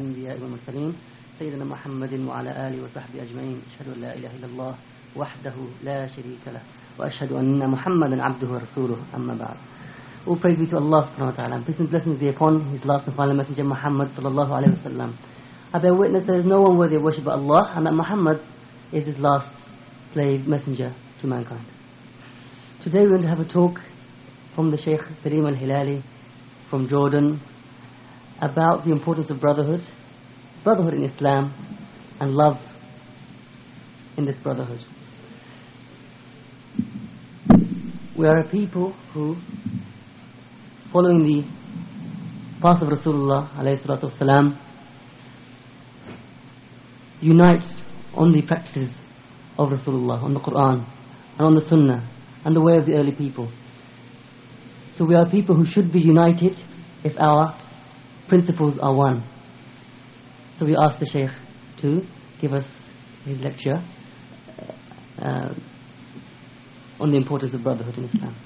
الأنبياء والمرسلين سيدنا محمد وعلى آله وصحبه أجمعين. أشهد أن لا إله إلا الله وحده لا شريك له وأشهد أن محمدا عبده ورسوله أما بعد. All praise be to Allah subhanahu wa ta'ala. Peace and blessings be upon His last and final messenger Muhammad sallallahu alayhi wa sallam. I bear witness there is no one worthy of worship but Allah, and that Muhammad is His last slave messenger to mankind. Today we're going to have a talk from the Shaykh Salim al-Hilali from Jordan about the importance of brotherhood in Islam, and love in this brotherhood. We are a people who, following the path of Rasulullah alayhi salatu wasalam, unite on the practices of Rasulullah, on the Quran and on the Sunnah and the way of the early people. So we are people who should be united if our principles are one. So we ask the Shaykh to give us his lecture on the importance of brotherhood in Islam.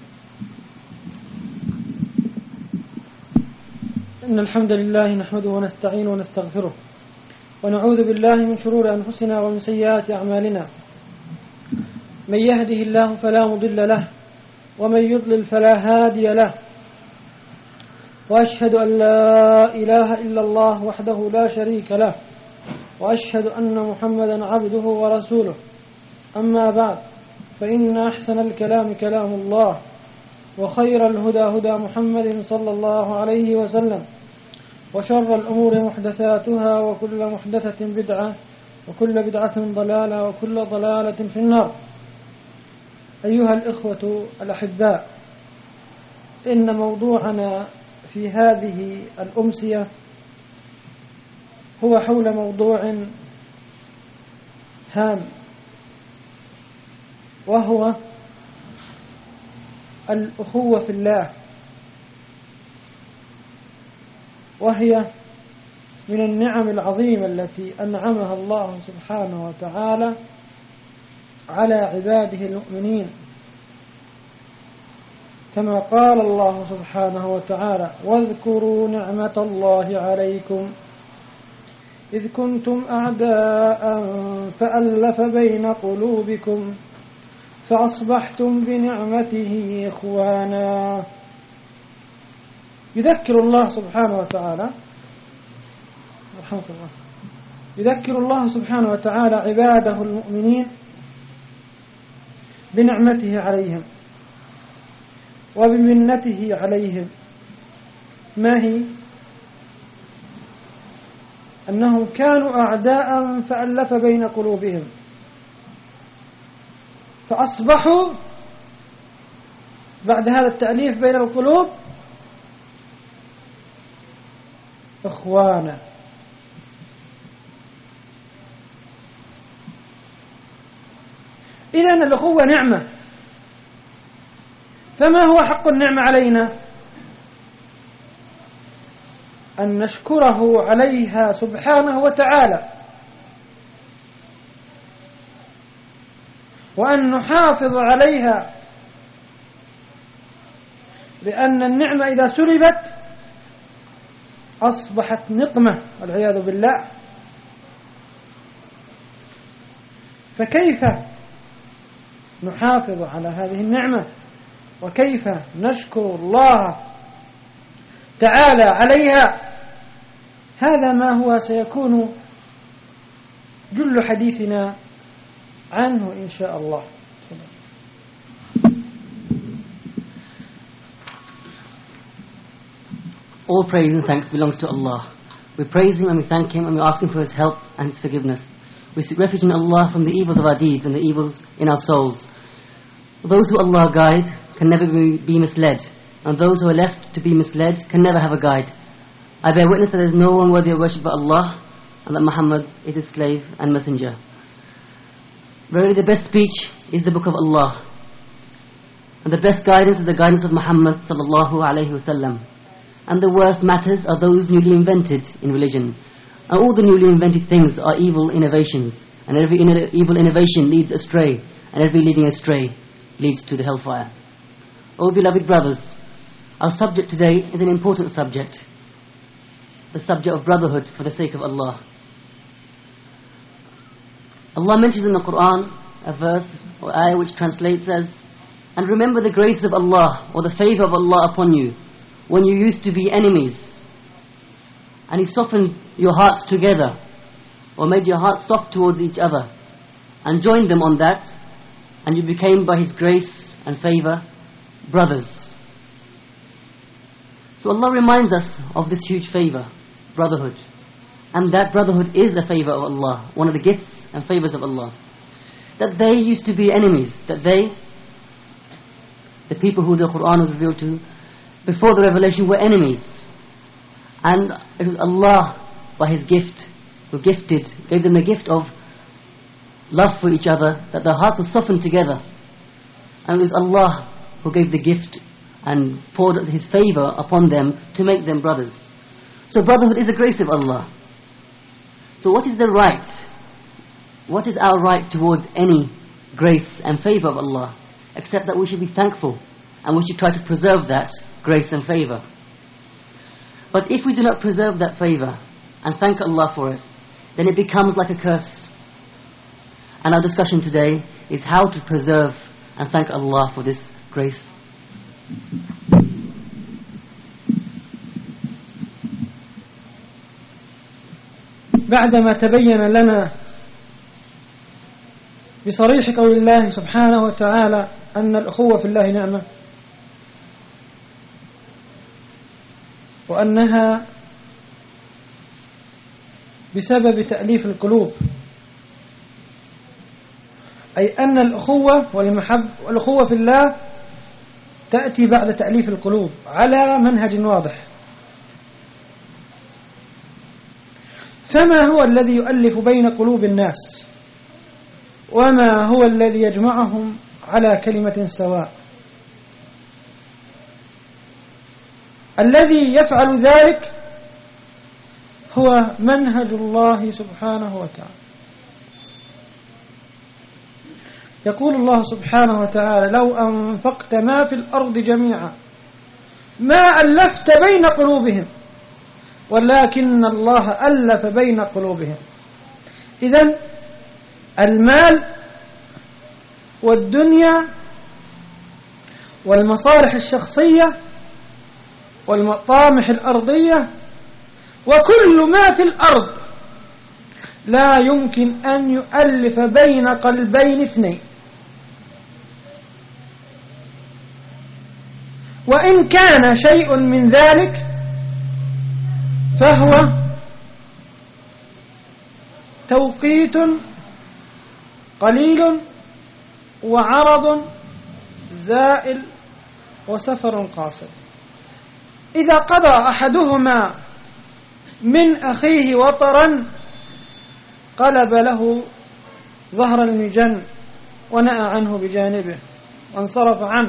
إن الحمد لله نحمده ونستعينه ونستغفره ونعوذ بالله من شرور أنفسنا ومن سيئات أعمالنا. من يهده الله فلا مضل له ومن يضلل فلا هادي له. وأشهد أن لا إله إلا الله وحده لا شريك له وأشهد أن محمدا عبده ورسوله. أما بعد، فإن أحسن الكلام كلام الله، وخير الهدى هدى محمد صلى الله عليه وسلم، وشر الأمور محدثاتها، وكل محدثة بدعة، وكل بدعة ضلالة، وكل ضلالة في النار. أيها الإخوة الأحباء، إن موضوعنا في هذه الأمسية هو حول موضوع هام، وهو الأخوة في الله، وهي من النعم العظيمة التي أنعمها الله سبحانه وتعالى على عباده المؤمنين، كما قال الله سبحانه وتعالى: واذكروا نعمة الله عليكم إذ كنتم أعداء فألف بين قلوبكم فأصبحتم بنعمته إخوانا. يذكر الله سبحانه وتعالى يذكر الله سبحانه وتعالى عباده المؤمنين بنعمته عليهم وبمنته عليهم. ما هي؟ أنهم كانوا أعداء فألف بين قلوبهم فأصبحوا بعد هذا التأليف بين القلوب إخوانا. إذن الأخوة نعمة، فما هو حق النعمة علينا؟ أن نشكره عليها سبحانه وتعالى، وأن نحافظ عليها، لأن النعمة إذا سلبت أصبحت نقمة والعياذ بالله. فكيف نحافظ على هذه النعمة؟ وكيف نشكر الله تعالى عليها؟ هذا ما هو سيكون جل حديثنا عنه إن شاء الله. All praise and thanks belongs to Allah. We praise Him and we thank Him and we ask Him for His help and His forgiveness. We seek refuge in Allah from the evils of our deeds and the evils in our souls. Those who Allah guide can never be misled, and those who are left to be misled can never have a guide. I bear witness that there is no one worthy of worship but Allah, and that Muhammad is His slave and messenger. Verily the best speech is the book of Allah, and the best guidance is the guidance of Muhammad sallallahu alayhi wasallam. And the worst matters are those newly invented in religion, and all the newly invented things are evil innovations, and every evil innovation leads astray, and every leading astray leads to the hellfire. O beloved brothers, our subject today is an important subject. the subject of brotherhood for the sake of Allah. Allah mentions in the Quran a verse or ayah which translates as, and remember the grace of Allah or the favor of Allah upon you when you used to be enemies, and He softened your hearts together, or made your hearts soft towards each other, and joined them on that, and you became by His grace and favor brothers. So Allah reminds us of this huge favor, brotherhood, and that brotherhood is a favor of Allah, one of the gifts and favors of Allah. That they used to be enemies, that they, the people who the Quran was revealed to before the revelation, were enemies, and it was Allah by His gift who gave them the gift of love for each other, that their hearts were softened together, and it was Allah who gave the gift and poured His favor upon them to make them brothers. So brotherhood is a grace of Allah. So what is the right? What is our right towards any grace and favor of Allah, except that we should be thankful and we should try to preserve that grace and favor. But if we do not preserve that favor and thank Allah for it, then it becomes like a curse. And our discussion today is how to preserve and thank Allah for this grace. بعدما تبين لنا بصريح قول الله سبحانه وتعالى أن الأخوة في الله نعمة، وأنها بسبب تأليف القلوب، أي أن الأخوة والأخوة في الله تأتي بعد تأليف القلوب على منهج واضح. فما هو الذي يؤلف بين قلوب الناس؟ وما هو الذي يجمعهم على كلمة سواء؟ الذي يفعل ذلك هو منهج الله سبحانه وتعالى. يقول الله سبحانه وتعالى: لو أنفقت ما في الأرض جميعا ما ألفت بين قلوبهم ولكن الله ألف بين قلوبهم. إذن المال والدنيا والمصالح الشخصية والمطامح الأرضية وكل ما في الأرض لا يمكن أن يؤلف بين قلبين اثنين، وإن كان شيء من ذلك فهو توقيت قليل وعرض زائل وسفر قاصر. إذا قضى أحدهما من أخيه وطرا قلب له ظهر المجن ونأى عنه بجانبه وانصرف عنه.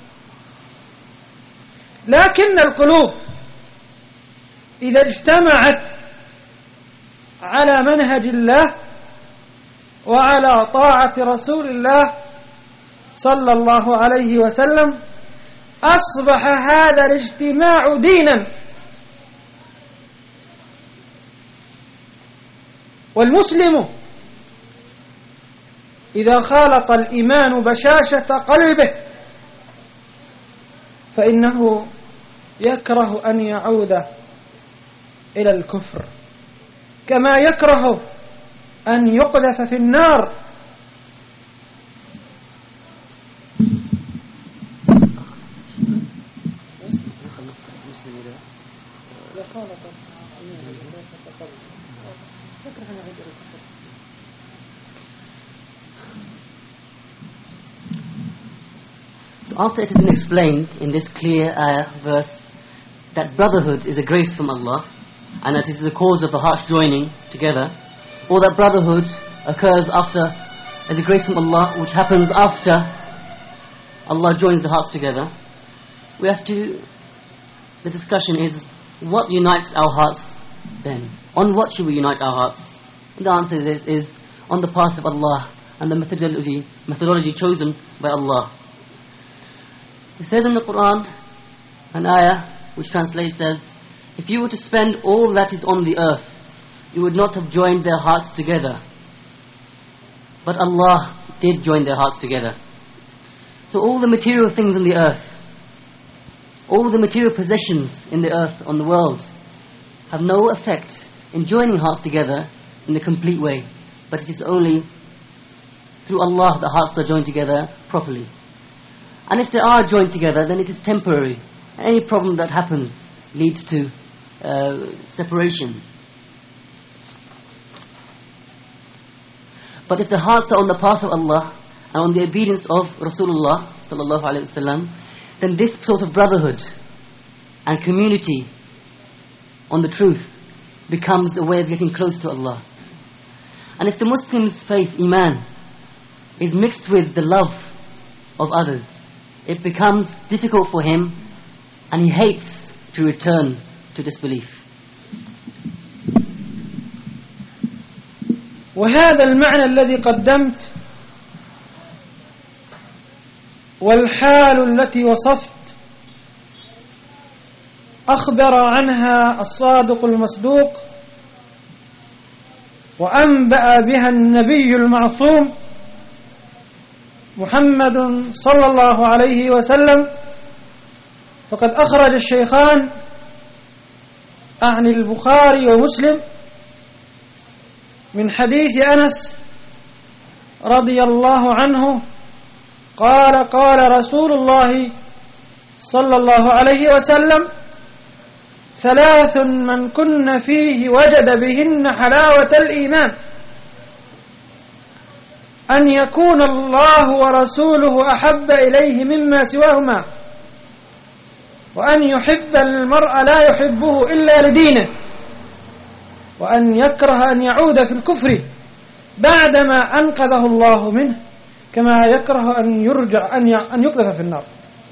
لكن القلوب إذا اجتمعت على منهج الله وعلى طاعة رسول الله صلى الله عليه وسلم أصبح هذا الاجتماع دينا. والمسلم إذا خالط الإيمان بشاشة قلبه فإنه يكره أن يعود إلى الكفر، كما يكره أن يقذف في النار. So after it has been explained in this clear verse that brotherhood is a grace from Allah and that it is the cause of the hearts joining together, or that brotherhood occurs after as a grace from Allah which happens after Allah joins the hearts together, the discussion is, what unites our hearts then? On what should we unite our hearts? And the answer to this is on the path of Allah and the methodology chosen by Allah. It says in the Quran, an ayah which translates as, If you were to spend all that is on the earth, you would not have joined their hearts together. But Allah did join their hearts together. So all the material things on the earth, all the material possessions in the earth, on the world, have no effect in joining hearts together in a complete way. But it is only through Allah the hearts are joined together properly. And if they are joined together, then it is temporary. Any problem that happens leads to separation. But if the hearts are on the path of Allah and on the obedience of Rasulullah sallallahu alaihi wasallam, then this sort of brotherhood and community on the truth becomes a way of getting close to Allah. And if the Muslim's faith, iman, is mixed with the love of others, it becomes difficult for him and he hates to return to disbelief. وهذا المعنى الذي قدمت والحال التي وصفت أخبر عنها الصادق المصدوق وأنبأ بها النبي المعصوم محمد صلى الله عليه وسلم. فقد أخرج الشيخان عن البخاري ومسلم من حديث أنس رضي الله عنه قال قال رسول الله صلى الله عليه وسلم: ثلاث من كن فيه وجد بهن حلاوة الإيمان: أن يكون الله ورسوله أحب إليه مما سواهما، وأن يحب المرء لا يحبه إلا لدينه، وأن يكره أن يعود في الكفر بعدما أنقذه الله منه، كما يكره أن يقذف في النار.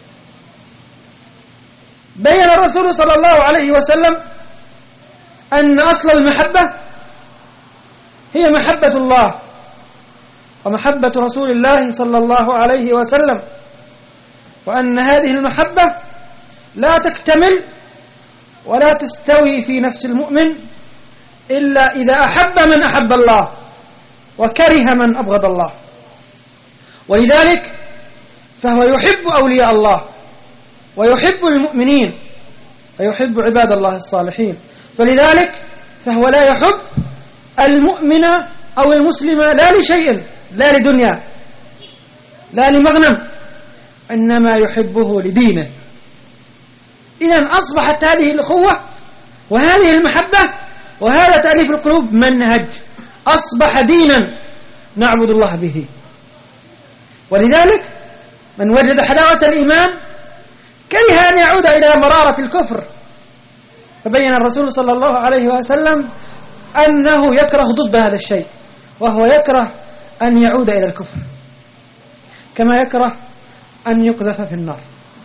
بين الرسول صلى الله عليه وسلم أن أصل المحبة هي محبة الله ومحبة رسول الله صلى الله عليه وسلم، وأن هذه المحبة لا تكتمل ولا تستوي في نفس المؤمن إلا إذا أحب من أحب الله وكره من أبغض الله. ولذلك فهو يحب أولياء الله ويحب المؤمنين ويحب عباد الله الصالحين، فلذلك فهو لا يحب المؤمن أو المسلم لا لشيء، لا لدنيا، لا لمغنم، إنما يحبه لدينه. إذن أصبحت هذه الأخوة وهذه المحبة وهذا تأليف القلوب منهج، أصبح دينا نعبد الله به. ولذلك من وجد حلاوة الإيمان كره أن يعود إلى مرارة الكفر، فبين الرسول صلى الله عليه وسلم أنه يكره ضد هذا الشيء، وهو يكره أن يعود إلى الكفر كما يكره أن يقذف في النار.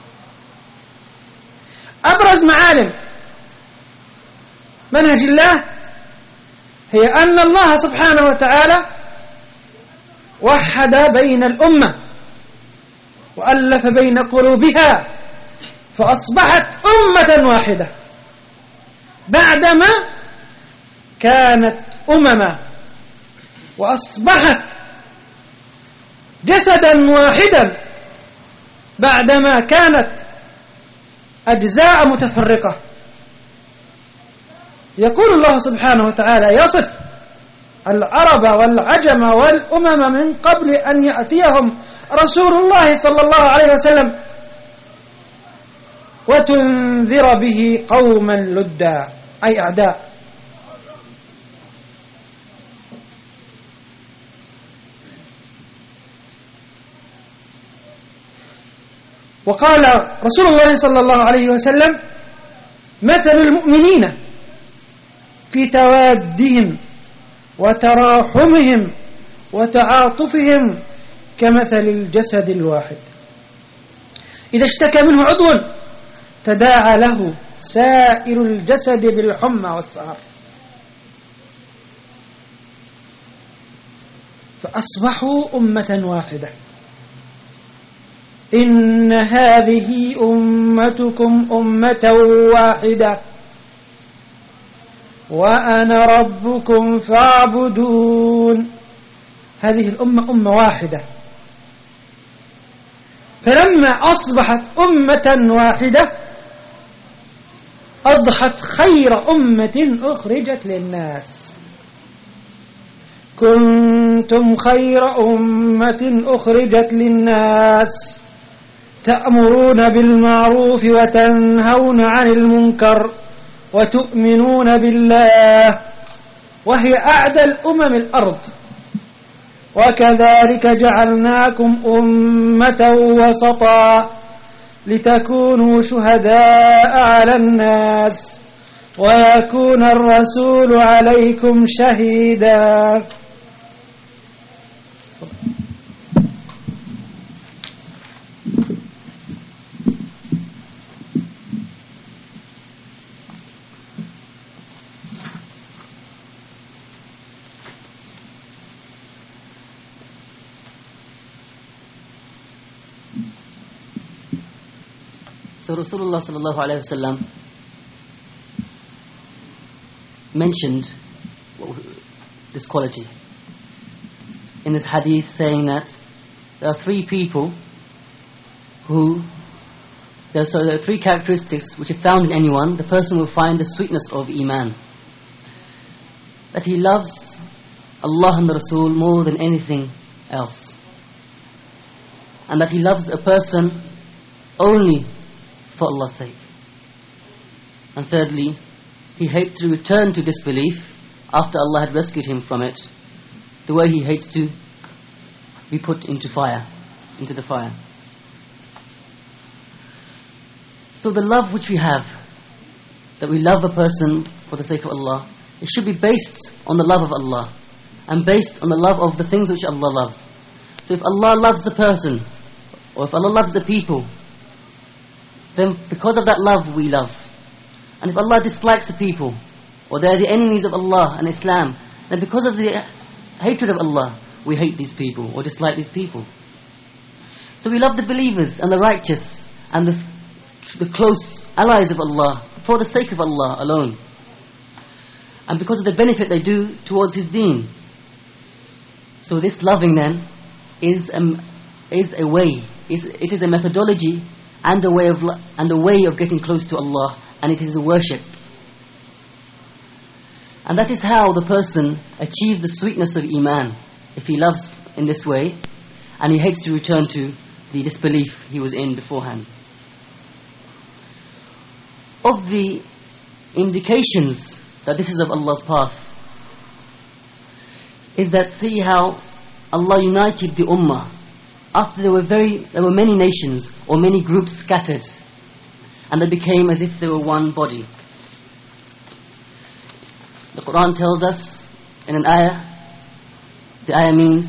أبرز معالم منهج الله هي أن الله سبحانه وتعالى وحد بين الأمة وألف بين قلوبها فأصبحت أمة واحدة بعدما كانت أمما، وأصبحت جسدا واحدا بعدما كانت أجزاء متفرقة. يقول الله سبحانه وتعالى يصف العرب والعجم والأمم من قبل أن يأتيهم رسول الله صلى الله عليه وسلم: وتنذر به قوما لدا، أي أعداء. وقال رسول الله صلى الله عليه وسلم: مثل المؤمنين في توادهم وتراحمهم وتعاطفهم كمثل الجسد الواحد إذا اشتكى منه عضو تداعى له سائر الجسد بالحمى والسهر. فأصبحوا أمة واحدة. إن هذه أمتكم أمة واحدة وأنا ربكم فاعبدون. هذه الأمة أمة واحدة، فلما أصبحت أمة واحدة أضحت خير أمة أخرجت للناس. كنتم خير أمة أخرجت للناس تأمرون بالمعروف وتنهون عن المنكر وتؤمنون بالله، وهي أعدى الأمم الأرض. وكذلك جعلناكم أمة وسطا لتكونوا شهداء على الناس ويكون الرسول عليكم شهيدا. So Rasulullah sallallahu alayhi wa sallam mentioned this quality in this hadith, saying that there are three people there are three characteristics which, if found in anyone, the person will find the sweetness of Iman. That he loves Allah and the Rasul more than anything else, and that he loves a person only for Allah's sake. And thirdly, he hates to return to disbelief after Allah had rescued him from it, the way he hates to be put into the fire. So the love which we have, that we love a person for the sake of Allah, it should be based on the love of Allah and based on the love of the things which Allah loves. So if Allah loves the person, or if Allah loves the people, then because of that love we love. And if Allah dislikes the people, or they are the enemies of Allah and Islam, then because of the hatred of Allah we hate these people or dislike these people. So we love the believers and the righteous and the close allies of Allah for the sake of Allah alone, and because of the benefit they do towards His deen. So this loving then is a way, it is a methodology and a way of getting close to Allah, and it is a worship. And that is how the person achieves the sweetness of Iman, if he loves in this way and he hates to return to the disbelief he was in beforehand. Of the indications that this is of Allah's path is that, see how Allah united the Ummah after there were many nations or many groups scattered, and they became as if they were one body. The Quran tells us in an ayah, the ayah means,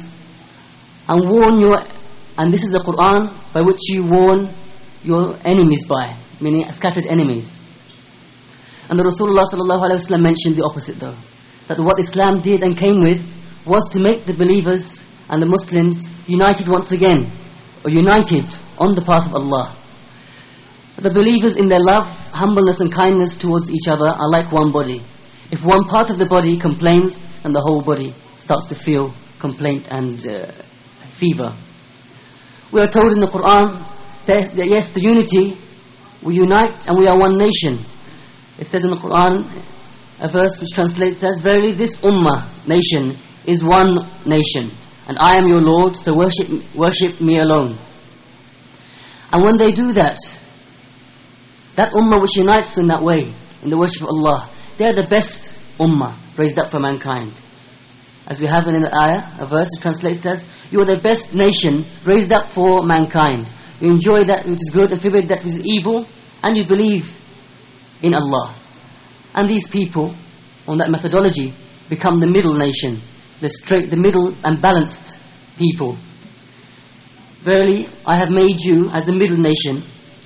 and this is the Quran by which you warn your enemies by, meaning scattered enemies. And the Rasulullah sallallahu alaihi wasallam mentioned the opposite though, that what Islam did and came with was to make the believers and the Muslims united once again, or united on the path of Allah. The believers in their love, humbleness and kindness towards each other are like one body. If one part of the body complains, then the whole body starts to feel complaint and fever. We are told in the Quran that yes, the unity, we unite and we are one nation. It says in the Quran, a verse which translates as, verily this ummah, nation, is one nation, and I am your Lord, so worship me alone. And when they do that, that ummah which unites in that way, in the worship of Allah, they are the best ummah raised up for mankind. As we have in the ayah, a verse which translates as, you are the best nation raised up for mankind. You enjoy that which is good and forbid that which is evil, and you believe in Allah. And these people, on that methodology, become the middle nation, the middle and balanced people. Verily, I have made you as a middle nation,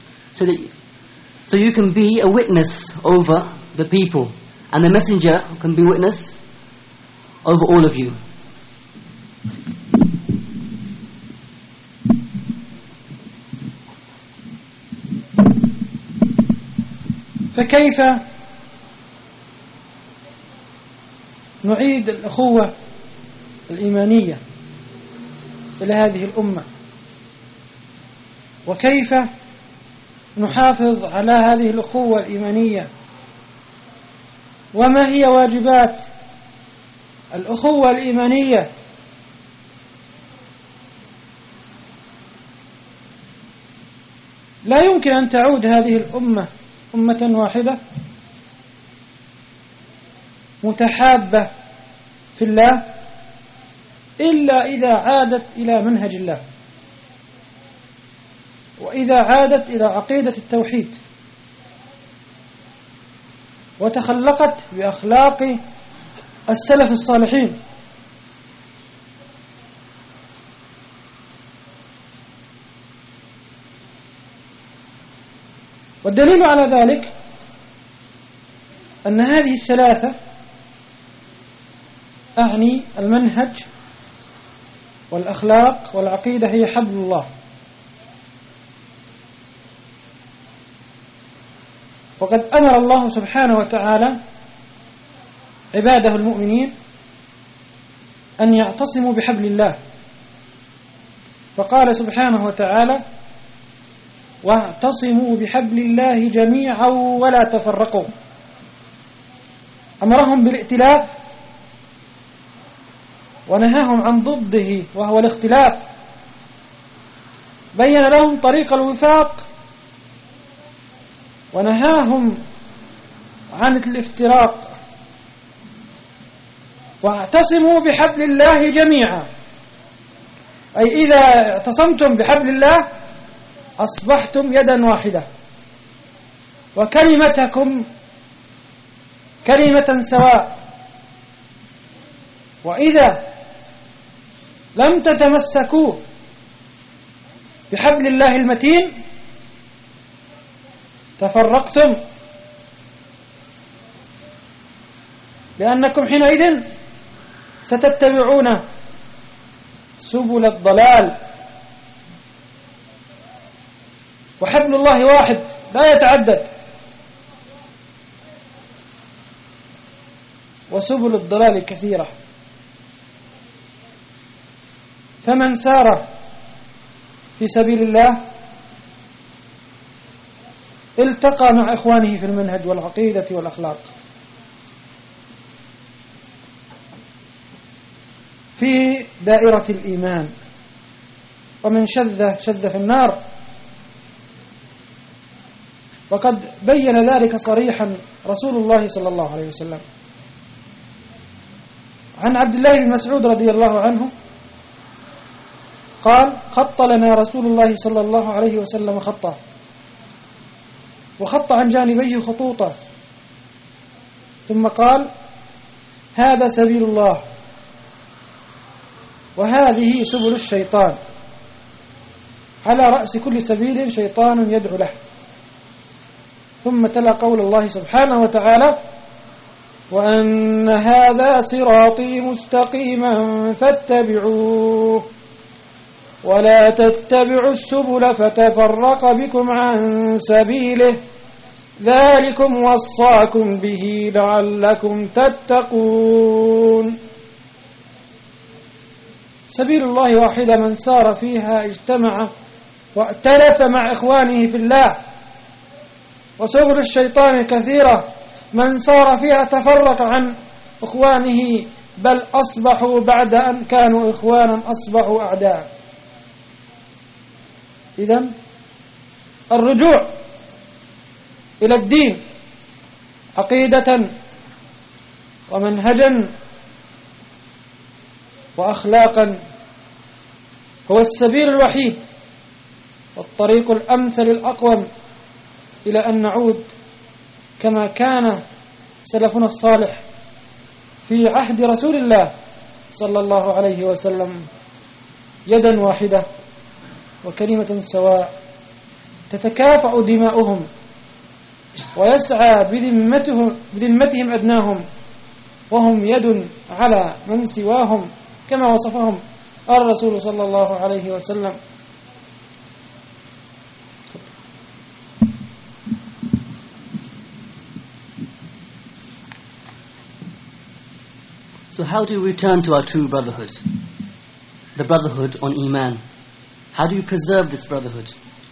so you can be a witness over the people, and the messenger can be witness over all of you. فكيف نعيد الأخوة الإيمانية إلى هذه الأمة، وكيف نحافظ على هذه الأخوة الإيمانية، وما هي واجبات الأخوة الإيمانية. لا يمكن أن تعود هذه الأمة أمة واحدة متحابة في الله إلا إذا عادت إلى منهج الله، وإذا عادت إلى عقيدة التوحيد، وتخلقت بأخلاق السلف الصالحين. والدليل على ذلك أن هذه الثلاثة، أعني المنهج والأخلاق والعقيدة، هي حبل الله. وقد أمر الله سبحانه وتعالى عباده المؤمنين أن يعتصموا بحبل الله، فقال سبحانه وتعالى: واعتصموا بحبل الله جميعا ولا تفرقوا. أمرهم بالائتلاف ونهاهم عن ضده وهو الاختلاف، بين لهم طريق الوفاق ونهاهم عن الافتراق. واعتصموا بحبل الله جميعا، أي إذا اعتصمتم بحبل الله أصبحتم يدا واحدة، وكلمتكم كلمة سواء. وإذا لم تتمسكوا بحبل الله المتين تفرقتم، لأنكم حينئذ ستتبعون سبل الضلال. وحبل الله واحد لا يتعدد، وسبل الضلال كثيرة. فمن سار في سبيل الله التقى مع إخوانه في المنهج والعقيدة والأخلاق. في دائرة الإيمان، ومن شذ في النار. وقد بين ذلك صريحا رسول الله صلى الله عليه وسلم. عن عبد الله بن مسعود رضي الله عنه قال: خط لنا رسول الله صلى الله عليه وسلم خطا، وخط عن جانبيه خطوطا، ثم قال: هذا سبيل الله وهذه سبل الشيطان، على رأس كل سبيل شيطان يدعو له. ثم تلا قول الله سبحانه وتعالى: وأن هذا صراطي مستقيما فاتبعوه ولا تتبعوا السبل فتفرق بكم عن سبيله ذلكم وصاكم به لعلكم تتقون. سبيل الله واحدة، من سار فيها اجتمع وائتلف مع إخوانه في الله. وسبل الشيطان كثيرة، من سار فيها تفرق عن إخوانه، بل أصبحوا بعد أن كانوا إخوانا أصبحوا أعداء. إذن الرجوع إلى الدين عقيدة ومنهجا وأخلاقا هو السبيل الوحيد والطريق الأمثل الأقوم إلى أن نعود كما كان سلفنا الصالح في عهد رسول الله صلى الله عليه وسلم، يدا واحدة وكلمة سواء، تتكافأ دماؤهم ويسعى بذمتهم أدناهم، وهم يد على من سواهم كما وصفهم الرسول صلى الله عليه وسلم. So how do we return to our true brotherhood? The brotherhood on Iman. How do we preserve this brotherhood?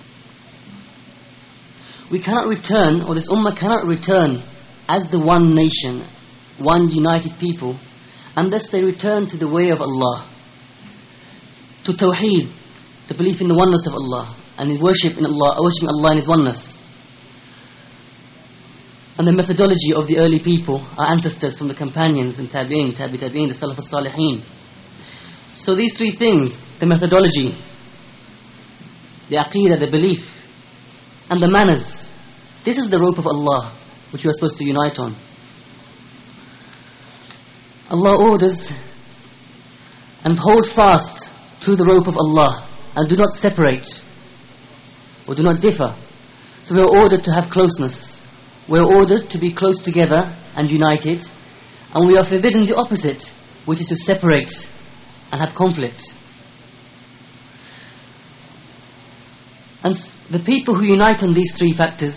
We cannot return, or this ummah cannot return as the one nation, one united people, unless they return to the way of Allah, to Tawheed, the belief in the oneness of Allah, and in worshiping Allah in His oneness. And the methodology of the early people, our ancestors from the companions and tabi'in, the salaf as-salihin. So these three things, the methodology, the aqeedah, the belief, and the manners, this is the rope of Allah which we are supposed to unite on. Allah orders and hold fast to the rope of Allah and do not separate or do not differ. So we are ordered to have closeness. We are ordered to be close together and united, and we are forbidden the opposite, which is to separate and have conflict. And the people who unite on these three factors,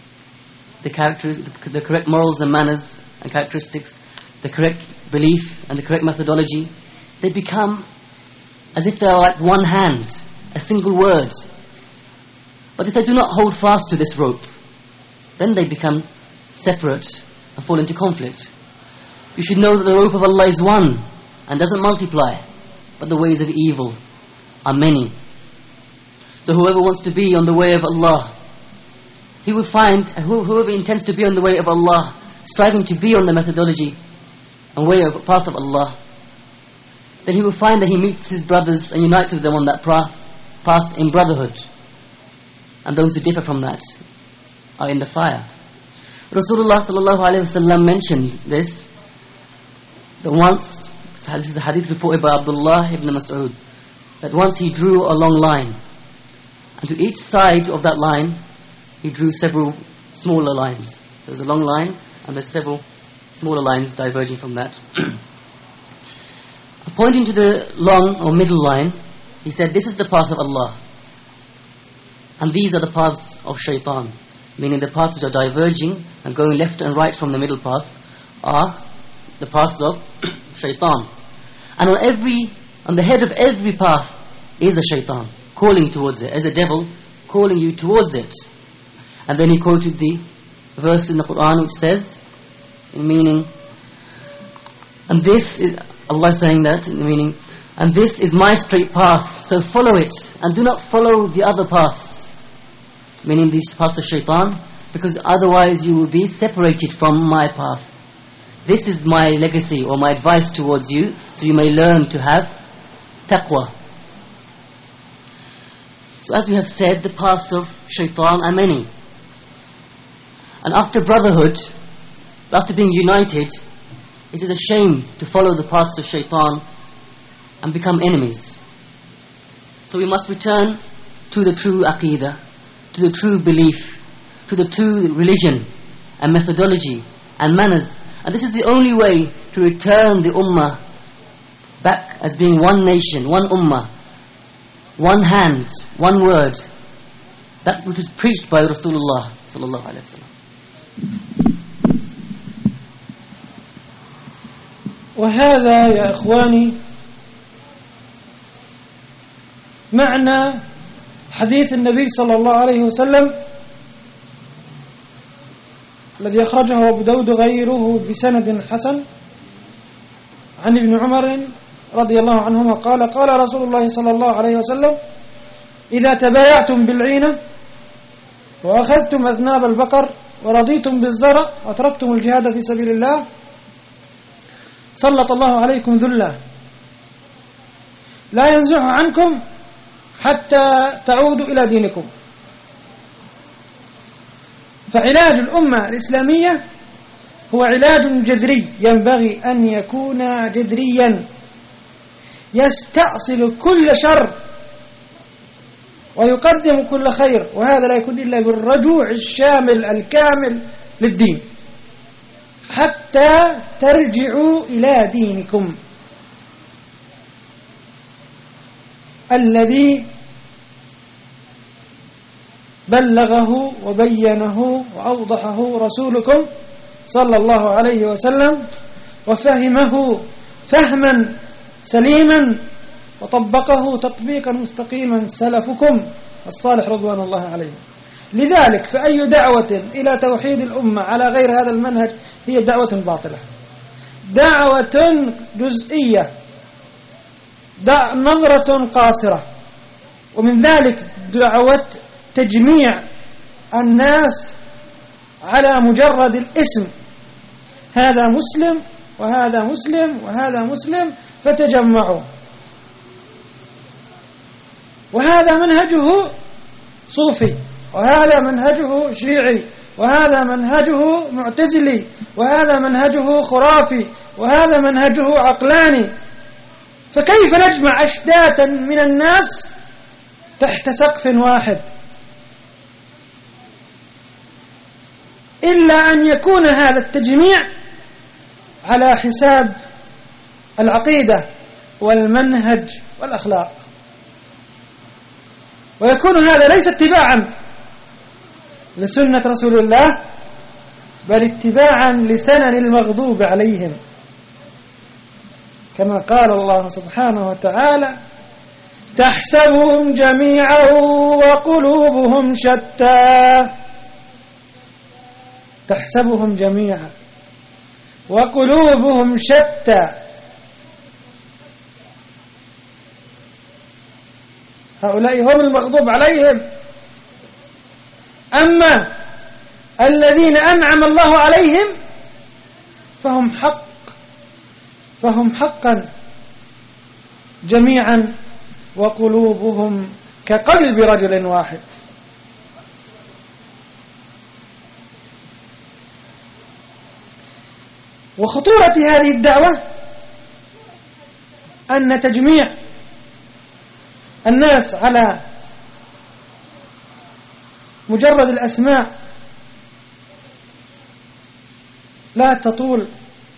the correct morals and manners and characteristics, the correct belief and the correct methodology, they become as if they are like one hand, a single word. But if they do not hold fast to this rope, then they become separate and fall into conflict. You should know that the rope of Allah is one and doesn't multiply, but the ways of evil are many. So whoever wants to be on the way of Allah, he will find, whoever intends to be on the way of Allah, striving to be on the methodology and path of Allah, then he will find that he meets his brothers and unites with them on that path in brotherhood. And those who differ from that are in the fire. Rasulullah sallallahu alaihi wasallam mentioned this, that once, this is a hadith reported by Abdullah ibn Mas'ud, that once he drew a long line, and to each side of that line he drew several smaller lines. There's a long line and there's several smaller lines diverging from that. Pointing to the long or middle line, he said, this is the path of Allah, and these are the paths of shaitan. Meaning the paths which are diverging and going left and right from the middle path are the paths of shaitan. And on the head of every path is a shaitan calling towards it, as a devil calling you towards it. And then he quoted the verse in the Quran which says, in meaning, and this is Allah saying that in the meaning, and this is my straight path, so follow it and do not follow the other paths. Meaning these paths of shaitan, because otherwise you will be separated from my path. This is my legacy or my advice towards you, so you may learn to have taqwa. So as we have said, the paths of shaitan are many. And after brotherhood, after being united, it is a shame to follow the paths of shaitan and become enemies. So we must return to the true aqeedah, to the true belief, to the true religion and methodology and manners. And this is the only way to return the ummah back as being one nation, one ummah, one hand, one word, that which was preached by Rasulullah sallallahu alaihi wasallam. وهذا يا إخواني معنى حديث النبي صلى الله عليه وسلم الذي أخرجه أبو داود غيره بسند حسن عن ابن عمر رضي الله عنهما قال قال رسول الله صلى الله عليه وسلم إذا تبايعتم بالعينة وأخذتم أذناب البقر ورضيتم بالزرع وتركتم الجهاد في سبيل الله سلط الله عليكم ذلا لا ينزع عنكم حتى تعودوا إلى دينكم. فعلاج الأمة الإسلامية هو علاج جذري ينبغي أن يكون جذريا يستأصل كل شر ويقدم كل خير، وهذا لا يكون إلا بالرجوع الشامل الكامل للدين حتى ترجعوا إلى دينكم الذي بلغه وبينه وأوضحه رسولكم صلى الله عليه وسلم وفهمه فهما سليما وطبقه تطبيقا مستقيما سلفكم الصالح رضوان الله عليهم. لذلك فأي دعوة إلى توحيد الأمة على غير هذا المنهج هي دعوة باطلة، دعوة جزئية، نظرة قاصرة. ومن ذلك دعوة تجميع الناس على مجرد الاسم، هذا مسلم وهذا مسلم وهذا مسلم فتجمعوا، وهذا منهجه صوفي، وهذا منهجه شيعي، وهذا منهجه معتزلي، وهذا منهجه خرافي، وهذا منهجه عقلاني. فكيف نجمع أشتاتا من الناس تحت سقف واحد؟ إلا أن يكون هذا التجميع على حساب العقيدة والمنهج والأخلاق، ويكون هذا ليس اتباعا لسنة رسول الله، بل اتباعا لسنن المغضوب عليهم، كما قال الله سبحانه وتعالى: تحسبهم جميعا وقلوبهم شتى. تحسبهم جميعا وقلوبهم شتى. هؤلاء هم المغضوب عليهم. أما الذين أنعم الله عليهم فهم حقا جميعا وقلوبهم كقلب رجل واحد. وخطورة هذه الدعوة أن تجميع الناس على مجرد الأسماء لا تطول،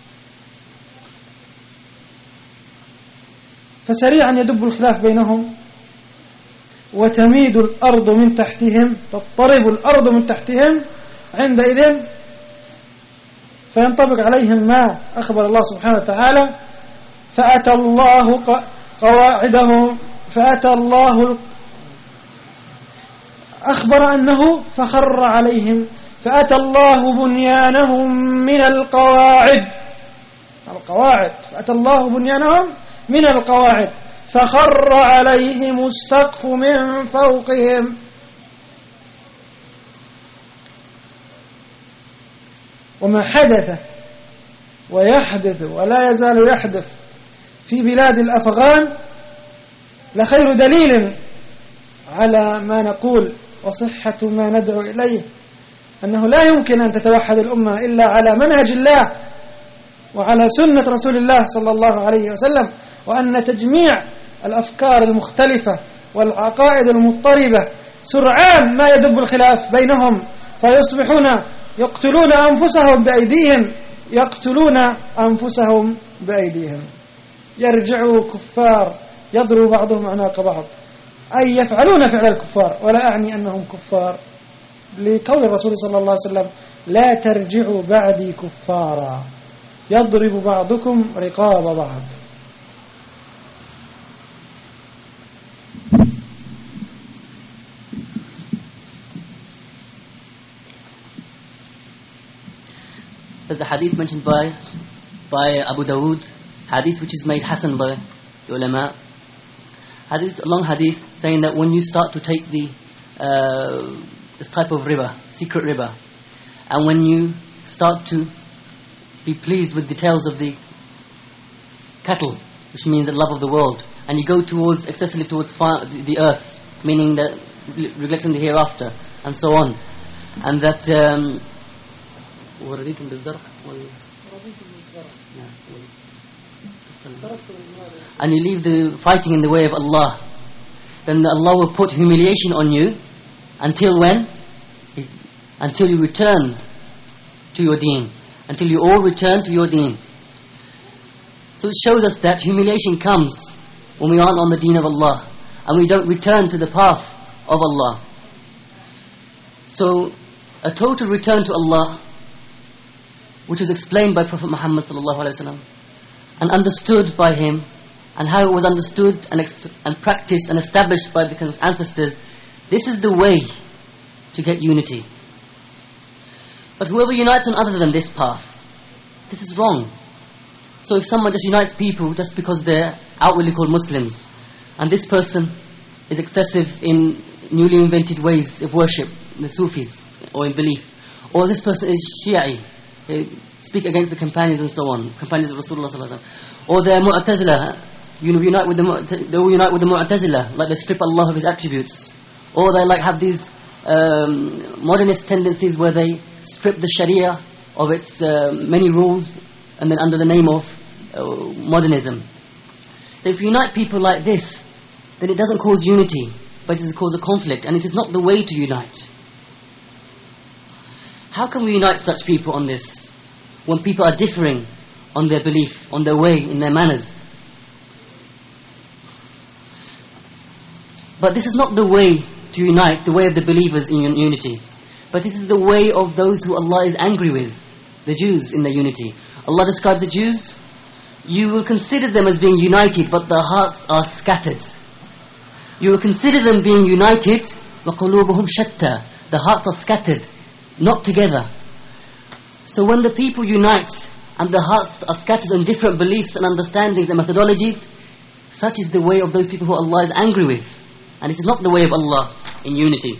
فسريعا يدب الخلاف بينهم وتميد الأرض من تحتهم، تضطرب الأرض من تحتهم عندئذ، فينطبق عليهم ما أخبر الله سبحانه وتعالى: فأتى الله قواعده، فأتى الله أخبر أنه فخر عليهم، فأتى الله بنيانهم من القواعد، فأتى الله بنيانهم من القواعد فخر عليهم السقف من فوقهم. وما حدث ويحدث ولا يزال يحدث في بلاد الأفغان لخير دليل على ما نقول وصحة ما ندعو إليه، أنه لا يمكن أن تتوحد الأمة إلا على منهج الله وعلى سنة رسول الله صلى الله عليه وسلم، وأن تجميع الأفكار المختلفة والعقائد المضطربة سرعان ما يدب الخلاف بينهم، فيصبحون يقتلون أنفسهم بأيديهم، يرجعوا كفار يضرب بعضهم أعناق بعض، أي يفعلون فعل الكفار، ولا أعني أنهم كفار، لقول الرسول صلى الله عليه وسلم: لا ترجعوا بعدي كفارا يضرب بعضكم رقاب بعض. There's a hadith mentioned by Abu Dawood, hadith which is made Hasan by the ulama. Hadith, a long hadith saying that when you start to take this type of riba, secret riba, and when you start to be pleased with details of the cattle, which means the love of the world, and you go excessively towards the earth, meaning that neglecting the hereafter, and so on, and that and you leave the fighting in the way of Allah, then Allah will put humiliation on you until when? Until you return to your deen, until you all return to your deen. So it shows us that humiliation comes when we aren't on the deen of Allah and we don't return to the path of Allah. So a total return to Allah, which was explained by Prophet Muhammad sallallahu alaihi wasallam, and understood by him, and how it was understood and practiced and established by the ancestors, this is the way to get unity. But whoever unites on other than this path, this is wrong. So if someone just unites people just because they're outwardly called Muslims, and this person is excessive in newly invented ways of worship, the Sufis, or in belief, or this person is Shi'i, they speak against the companions and so on, companions of Rasulullah sallallahu alaihi wasallam, or they're Mu'tazila, they will unite with the Mu'tazila, like they strip Allah of His attributes, or they like have these modernist tendencies where they strip the Sharia of its many rules, and then under the name of modernism. So if you unite people like this, then it doesn't cause unity, but it causes a conflict, and it is not the way to unite. How can we unite such people on this, when people are differing on their belief, on their way, in their manners? But this is not the way to unite, the way of the believers in unity, but this is the way of those who Allah is angry with, the Jews in their unity. Allah describes the Jews, you will consider them as being united, but their hearts are scattered. You will consider them being united, وَقُلُوبُهُمْ شَتَّى, the hearts are scattered, not together. So when the people unite and the hearts are scattered on different beliefs and understandings and methodologies, such is the way of those people who Allah is angry with, and it is not the way of Allah in unity.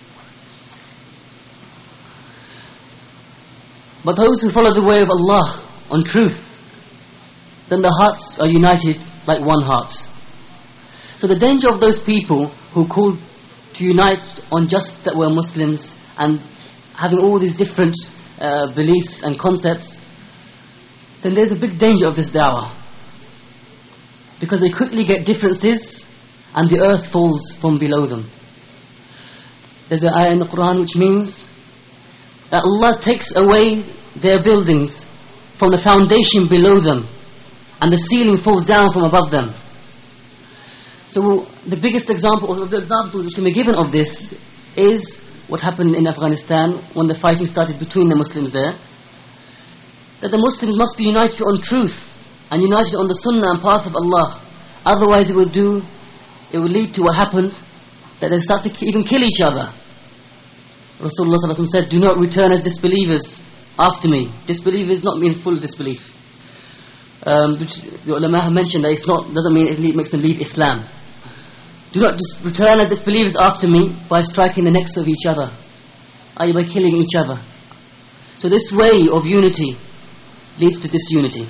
But those who follow the way of Allah on truth, then the hearts are united like one heart. So the danger of those people who called to unite on just that we're Muslims and having all these different beliefs and concepts, then there's a big danger of this da'wah, because they quickly get differences and the earth falls from below them. There's an ayah in the Quran which means that Allah takes away their buildings from the foundation below them, and the ceiling falls down from above them. So the biggest example, or the examples which can be given of this, is what happened in Afghanistan when the fighting started between the Muslims there. That the Muslims must be united on truth and united on the Sunnah and path of Allah. Otherwise it will lead to what happened, that they start to even kill each other. Rasulullah sallallahu alaihi wasallam said, do not return as disbelievers after me. Disbelievers not mean full disbelief. Which the ulama have mentioned that doesn't mean it makes them leave Islam. Do not just return as disbelievers after me by striking the necks of each other, i.e. by killing each other. So this way of unity leads to disunity.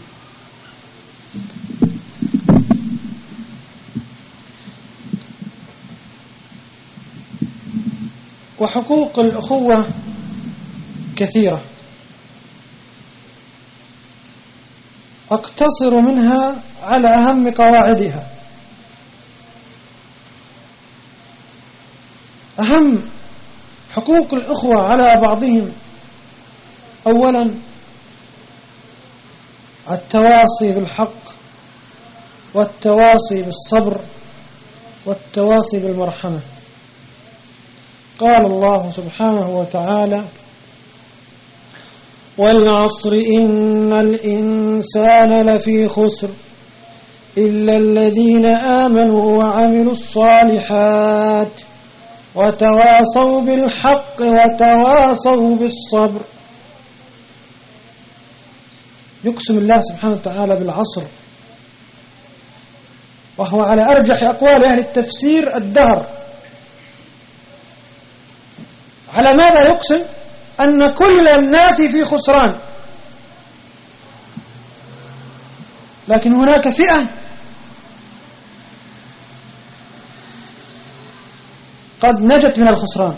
وحقوق الأخوة كثيرة، أقتصر منها على أهم قواعدها. أهم حقوق الأخوة على بعضهم، أولا التواصي بالحق، والتواصي بالصبر، والتواصي بالمرحمة. قال الله سبحانه وتعالى: والعصر إن الإنسان لفي خسر إلا الذين آمنوا وعملوا الصالحات وتواصوا بالحق وتواصوا بالصبر. يقسم الله سبحانه وتعالى بالعصر، وهو على أرجح أقوال أهل التفسير الدهر. على ماذا يقسم؟ أن كل الناس في خسران، لكن هناك فئة قد نجت من الخسران،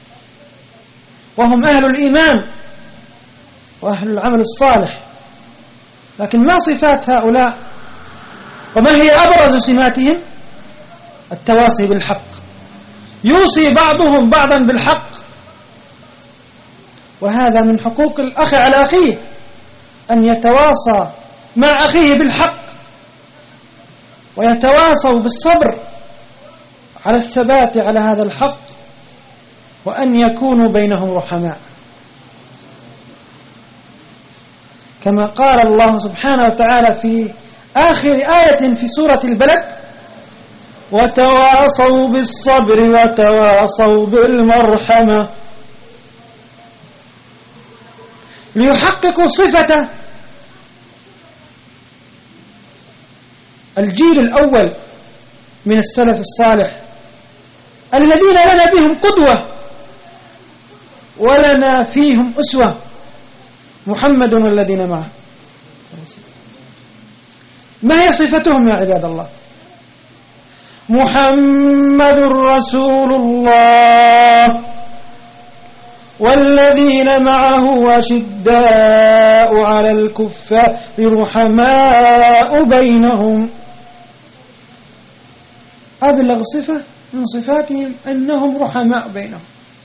وهم أهل الإيمان وأهل العمل الصالح. لكن ما صفات هؤلاء وما هي أبرز سماتهم؟ التواصي بالحق، يوصي بعضهم بعضا بالحق، وهذا من حقوق الأخ على أخيه، أن يتواصى مع أخيه بالحق، ويتواصوا بالصبر على الثبات على هذا الحق، وأن يكونوا بينهم رحماء، كما قال الله سبحانه وتعالى في آخر آية في سورة البلد: وتواصوا بالصبر وتواصوا بالمرحمة، ليحققوا صفة الجيل الأول من السلف الصالح الذين لنا بهم قدوة ولنا فيهم أسوة، محمد والذين معه. ما هي صفتهم يا عباد الله؟ محمد رسول الله والذين معه أشداء على الكفار رحماء بينهم. أبلغ صفة من صفاتهم أنهم رحماء بينهم.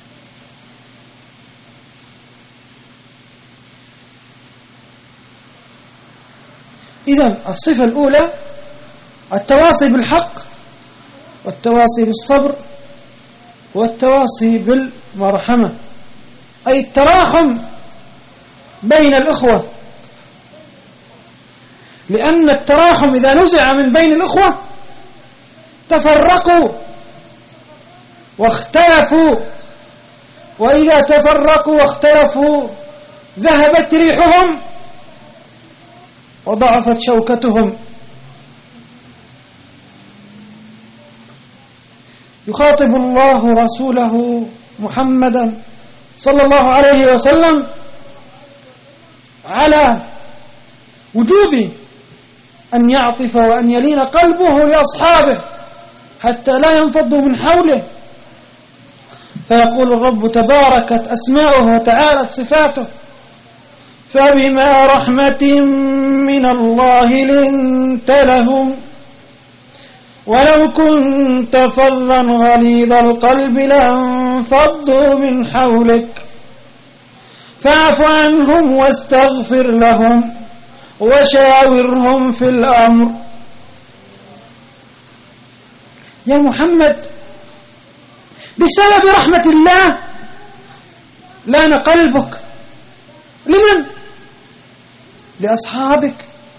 إذن الصفة الأولى التواصي بالحق والتواصي بالصبر والتواصي بالمرحمة، أي التراحم بين الأخوة، لأن التراحم إذا نزع من بين الأخوة تفرقوا واختلفوا، وإذا تفرقوا واختلفوا ذهبت ريحهم وضعفت شوكتهم. يخاطب الله رسوله محمدا صلى الله عليه وسلم على وجوب أن يعطف وأن يلين قلبه لأصحابه حتى لا ينفضوا من حوله، فيقول الرب تباركت أسماؤه وتعالت صفاته: فبما رحمة من الله لنت لهم ولو كنت فظا غليظ القلب لانفضوا من حولك فاعف عنهم واستغفر لهم وشاورهم في الأمر. يا محمد، بسبب رحمة الله لان قلبك. لمن؟ لأصحابك،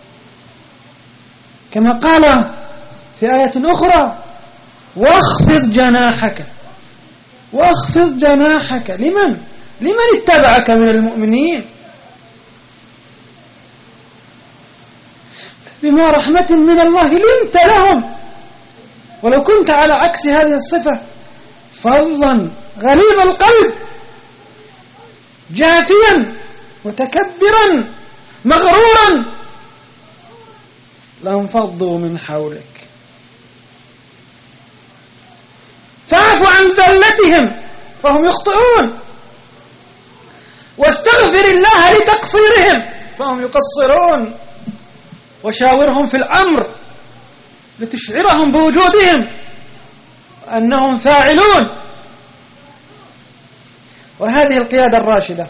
كما قال في آية أخرى: واخفض جناحك. واخفض جناحك لمن؟ لمن اتبعك من المؤمنين. بما رحمة من الله لنت لهم ولو كنت على عكس هذه الصفة فظا غليظ القلب جافيا متكبرا مغرورا لانفضوا من حولك. فاعف عن زلتهم فهم يخطئون، واستغفر الله لتقصيرهم فهم يقصرون، وشاورهم في الأمر لتشعرهم بوجودهم أنهم فاعلون. وهذه القيادة الراشدة،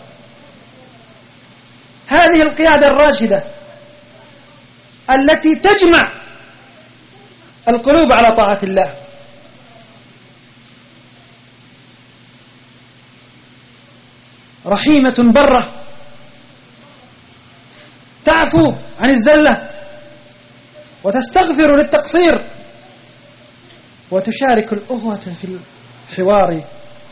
هذه القيادة الراشدة التي تجمع القلوب على طاعة الله. رحيمة برة تعفو عن الزلة وتستغفر للتقصير وتشارك الأخوة في الحوار.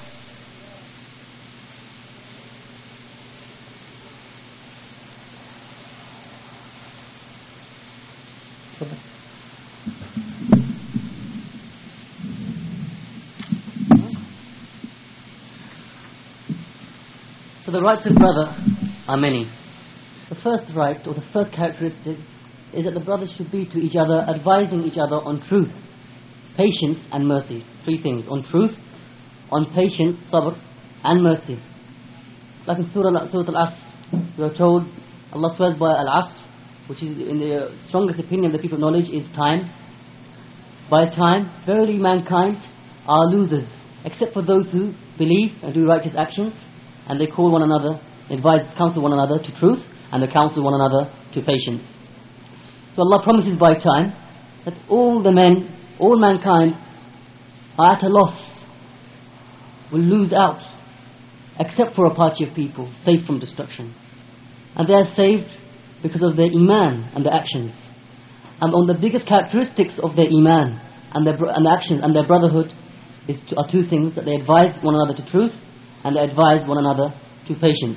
So the rights of brother are many. The first right, or the first characteristic, is that the brothers should be to each other advising each other on truth, patience and mercy. Three things: on truth, on patience, sabr, and mercy. Like in Surah Al-Asr, we are told, Allah swears by Al-Asr, which is in the strongest opinion of the people of knowledge is time. By time, verily mankind are losers, except for those who believe and do righteous actions, and they call one another, counsel one another to truth, and they counsel one another to patience. So Allah promises by time that all the men, all mankind are at a loss, will lose out, except for a party of people saved from destruction. And they are saved because of their iman and their actions. And on the biggest characteristics of their iman and their actions and their brotherhood are two things: that they advise one another to truth, and they advise one another to patience.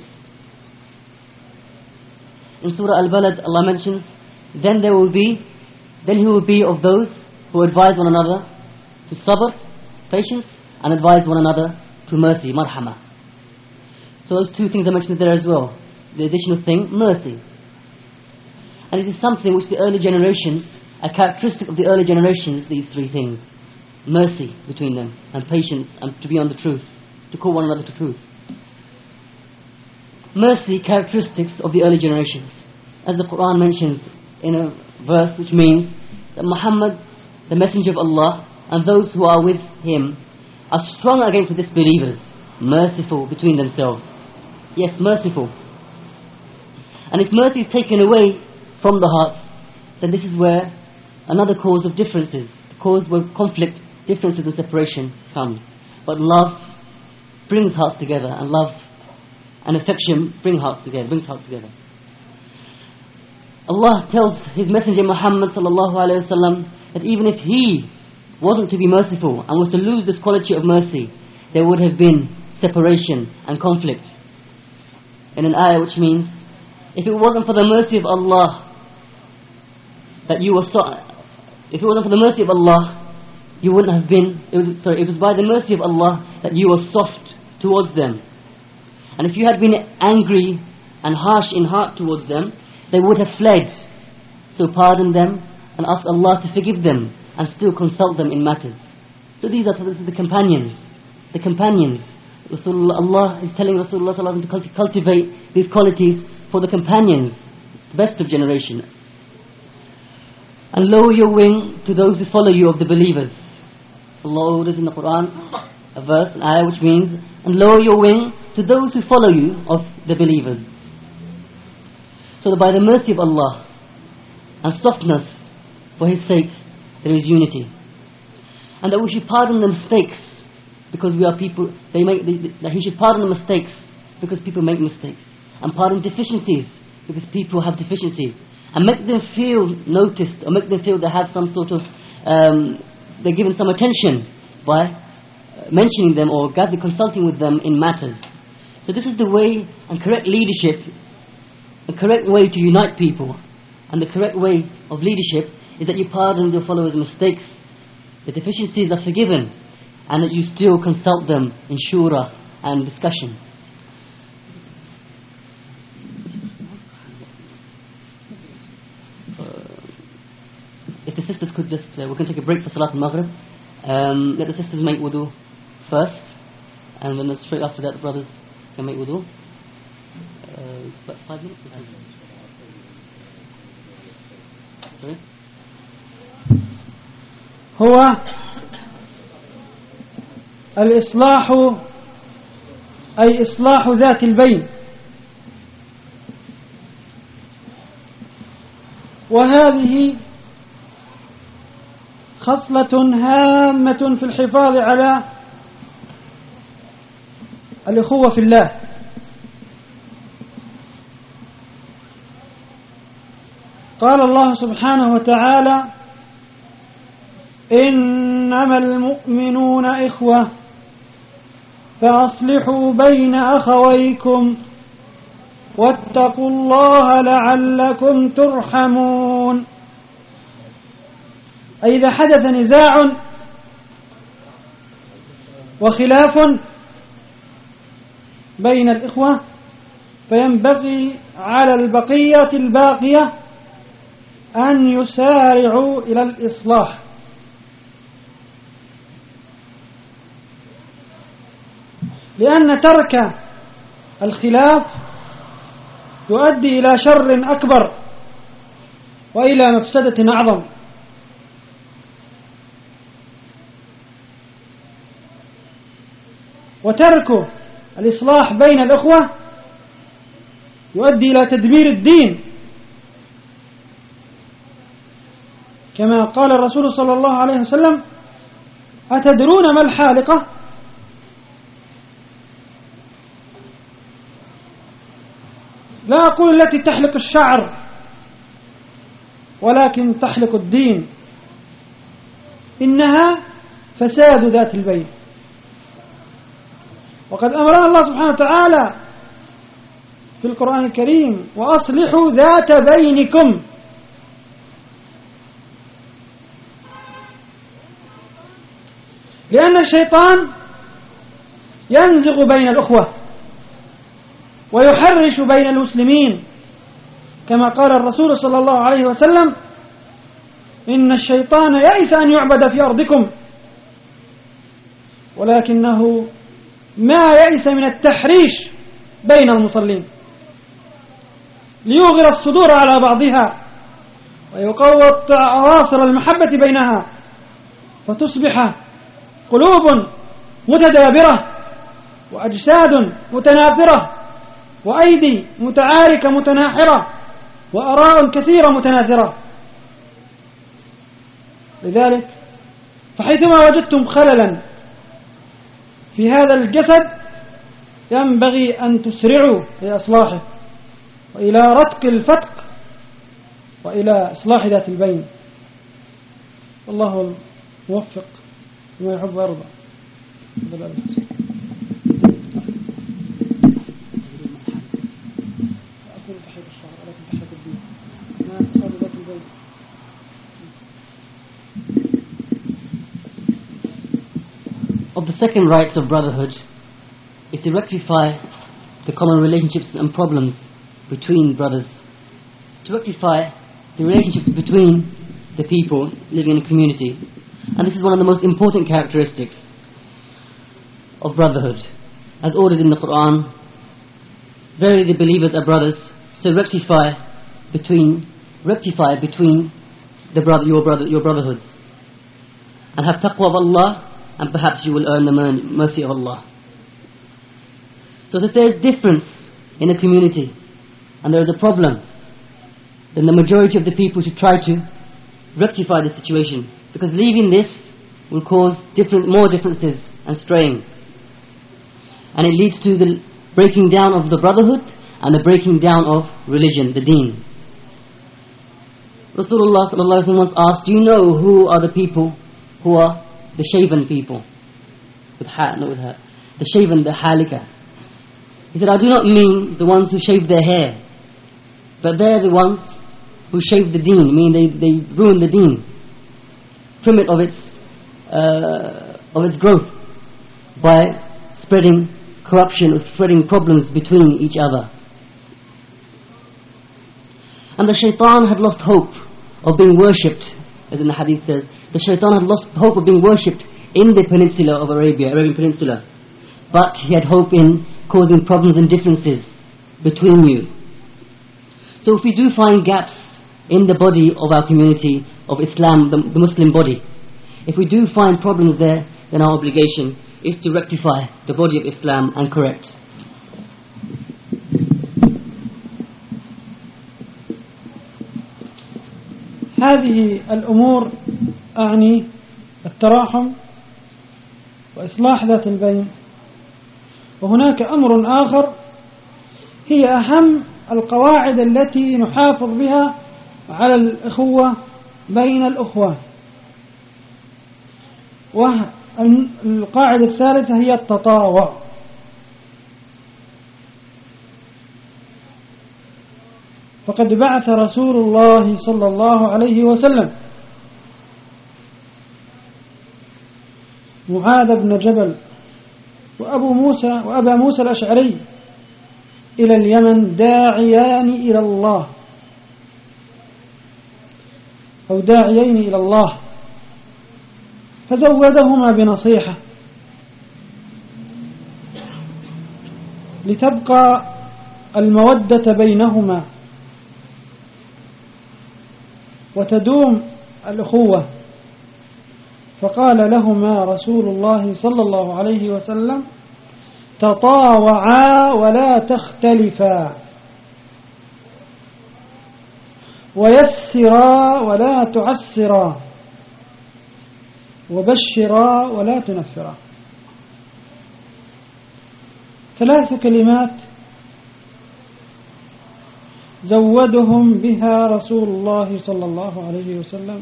In Surah Al-Balad, Allah mentions, then he will be of those who advise one another to sabr, patience, and advise one another to mercy, marhamah. So those two things are mentioned there as well. The additional thing, mercy. And it is something which the early generations, a characteristic of the early generations, these three things: mercy between them, and patience, and to be on the truth, to call one another to truth. Mercy, characteristics of the early generations. As the Quran mentions in a verse which means that Muhammad, the messenger of Allah, and those who are with him are strong against the disbelievers, merciful between themselves. Yes, merciful. And if mercy is taken away from the heart, then this is where another cause of differences, the cause where conflict, differences and separation comes. But love brings hearts together, and love and affection brings hearts together. Allah tells His Messenger Muhammad sallallahu alaihi wasallam that even if he wasn't to be merciful and was to lose this quality of mercy, there would have been separation and conflict. In an ayah which means, if it wasn't for the mercy of Allah that you were if it wasn't for the mercy of Allah, you wouldn't have been. It was by the mercy of Allah that you were soft towards them. And if you had been angry and harsh in heart towards them, they would have fled. So pardon them and ask Allah to forgive them, and still consult them in matters. So these are the companions. The companions. Allah is telling Rasulullah sallallahu alaihi wasallam to cultivate these qualities for the companions, the best of generation. And lower your wing to those who follow you of the believers. Allah orders in the Quran a verse, an ayah which means, and lower your wing to those who follow you of the believers. So that by the mercy of Allah and softness for His sake, there is unity. And that we should pardon the mistakes, because we are people. That He should pardon the mistakes because people make mistakes, and pardon deficiencies because people have deficiencies, and make them feel noticed, or make them feel they have some sort of they're given some attention by mentioning them or consulting with them in matters. So this is the way and correct leadership, the correct way to unite people, and the correct way of leadership is that you pardon your followers' mistakes, the deficiencies are forgiven, and that you still consult them in shura and discussion. If the sisters could just, we're going to take a break for Salat al-Maghrib. Let the sisters make wudu first, and then straight after that the brothers can make wudu. About 5 minutes? Sorry? هو الإصلاح أي إصلاح ذات البين، وهذه خصلة هامة في الحفاظ على الأخوة في الله. قال الله سبحانه وتعالى: إنما المؤمنون إخوة فأصلحوا بين أخويكم واتقوا الله لعلكم ترحمون. أي إذا حدث نزاع وخلاف بين الإخوة فينبغي على البقية الباقية أن يسارعوا إلى الإصلاح، لأن ترك الخلاف يؤدي إلى شر أكبر وإلى مفسدة أعظم. وترك الإصلاح بين الأخوة يؤدي إلى تدمير الدين، كما قال الرسول صلى الله عليه وسلم: أتدرون ما الحالقة؟ لا أقول التي تحلق الشعر ولكن تحلق الدين، إنها فساد ذات البين. وقد أمرنا الله سبحانه وتعالى في القرآن الكريم: وأصلحوا ذات بينكم. لأن الشيطان ينزغ بين الأخوة ويحرش بين المسلمين، كما قال الرسول صلى الله عليه وسلم: إن الشيطان يئس أن يعبد في أرضكم، ولكنه ما يئس من التحريش بين المصلين ليوغر الصدور على بعضها ويقوطع أواصر المحبة بينها، فتصبح قلوب متدابرة وأجساد متنافرة وأيدي متعاركة متناحرة وآراء كثيرة متناثرة. لذلك فحيثما وجدتم خللا في هذا الجسد ينبغي أن تسرعوا لإصلاحه وإلى رتق الفتق وإلى إصلاح ذات البين. الله الموفق لما يحب ويرضى. Of the second rights of brotherhood is to rectify the common relationships and problems between brothers, to rectify the relationships between the people living in a community. And this is one of the most important characteristics of brotherhood, as ordered in the Quran. Verily the believers are brothers, so rectify between your brotherhoods, and have taqwa of Allah, and perhaps you will earn the mercy of Allah. So if there is difference in a community and there is a problem, then the majority of the people should try to rectify the situation, because leaving this will cause more differences and straying, and it leads to the breaking down of the brotherhood and the breaking down of religion, the deen. Rasulullah sallallahu alaihi wasallam once asked, do you know who are the people who are the shaven people? With ha, not with ha. The shaven, the halika. He said, I do not mean the ones who shave their hair, but they're the ones who shave the deen, meaning they ruin the deen, trim it of its growth by spreading corruption or spreading problems between each other. And the shaitan had lost hope of being worshipped, as in the hadith says. The shaitan had lost hope of being worshipped in the peninsula of Arabian Peninsula, but he had hope in causing problems and differences between you. So if we do find gaps in the body of our community of Islam, the Muslim body, if we do find problems there, then our obligation is to rectify the body of Islam and correct. هذه الأمور أعني التراحم وإصلاح ذات البين. وهناك أمر آخر هي أهم القواعد التي نحافظ بها على الأخوة بين الأخوة، والقاعدة الثالثة هي التطاوع. فقد بعث رسول الله صلى الله عليه وسلم معاذ بن جبل وأبا موسى الأشعري إلى اليمن داعيان إلى الله أو داعيين إلى الله، فزودهما بنصيحة لتبقى المودة بينهما وتدوم الأخوة. فقال لهما رسول الله صلى الله عليه وسلم: تطاوعا ولا تختلفا، ويسرا ولا تعسرا، وبشرا ولا تنفرا. 3 كلمات زودهم بها رسول الله صلى الله عليه وسلم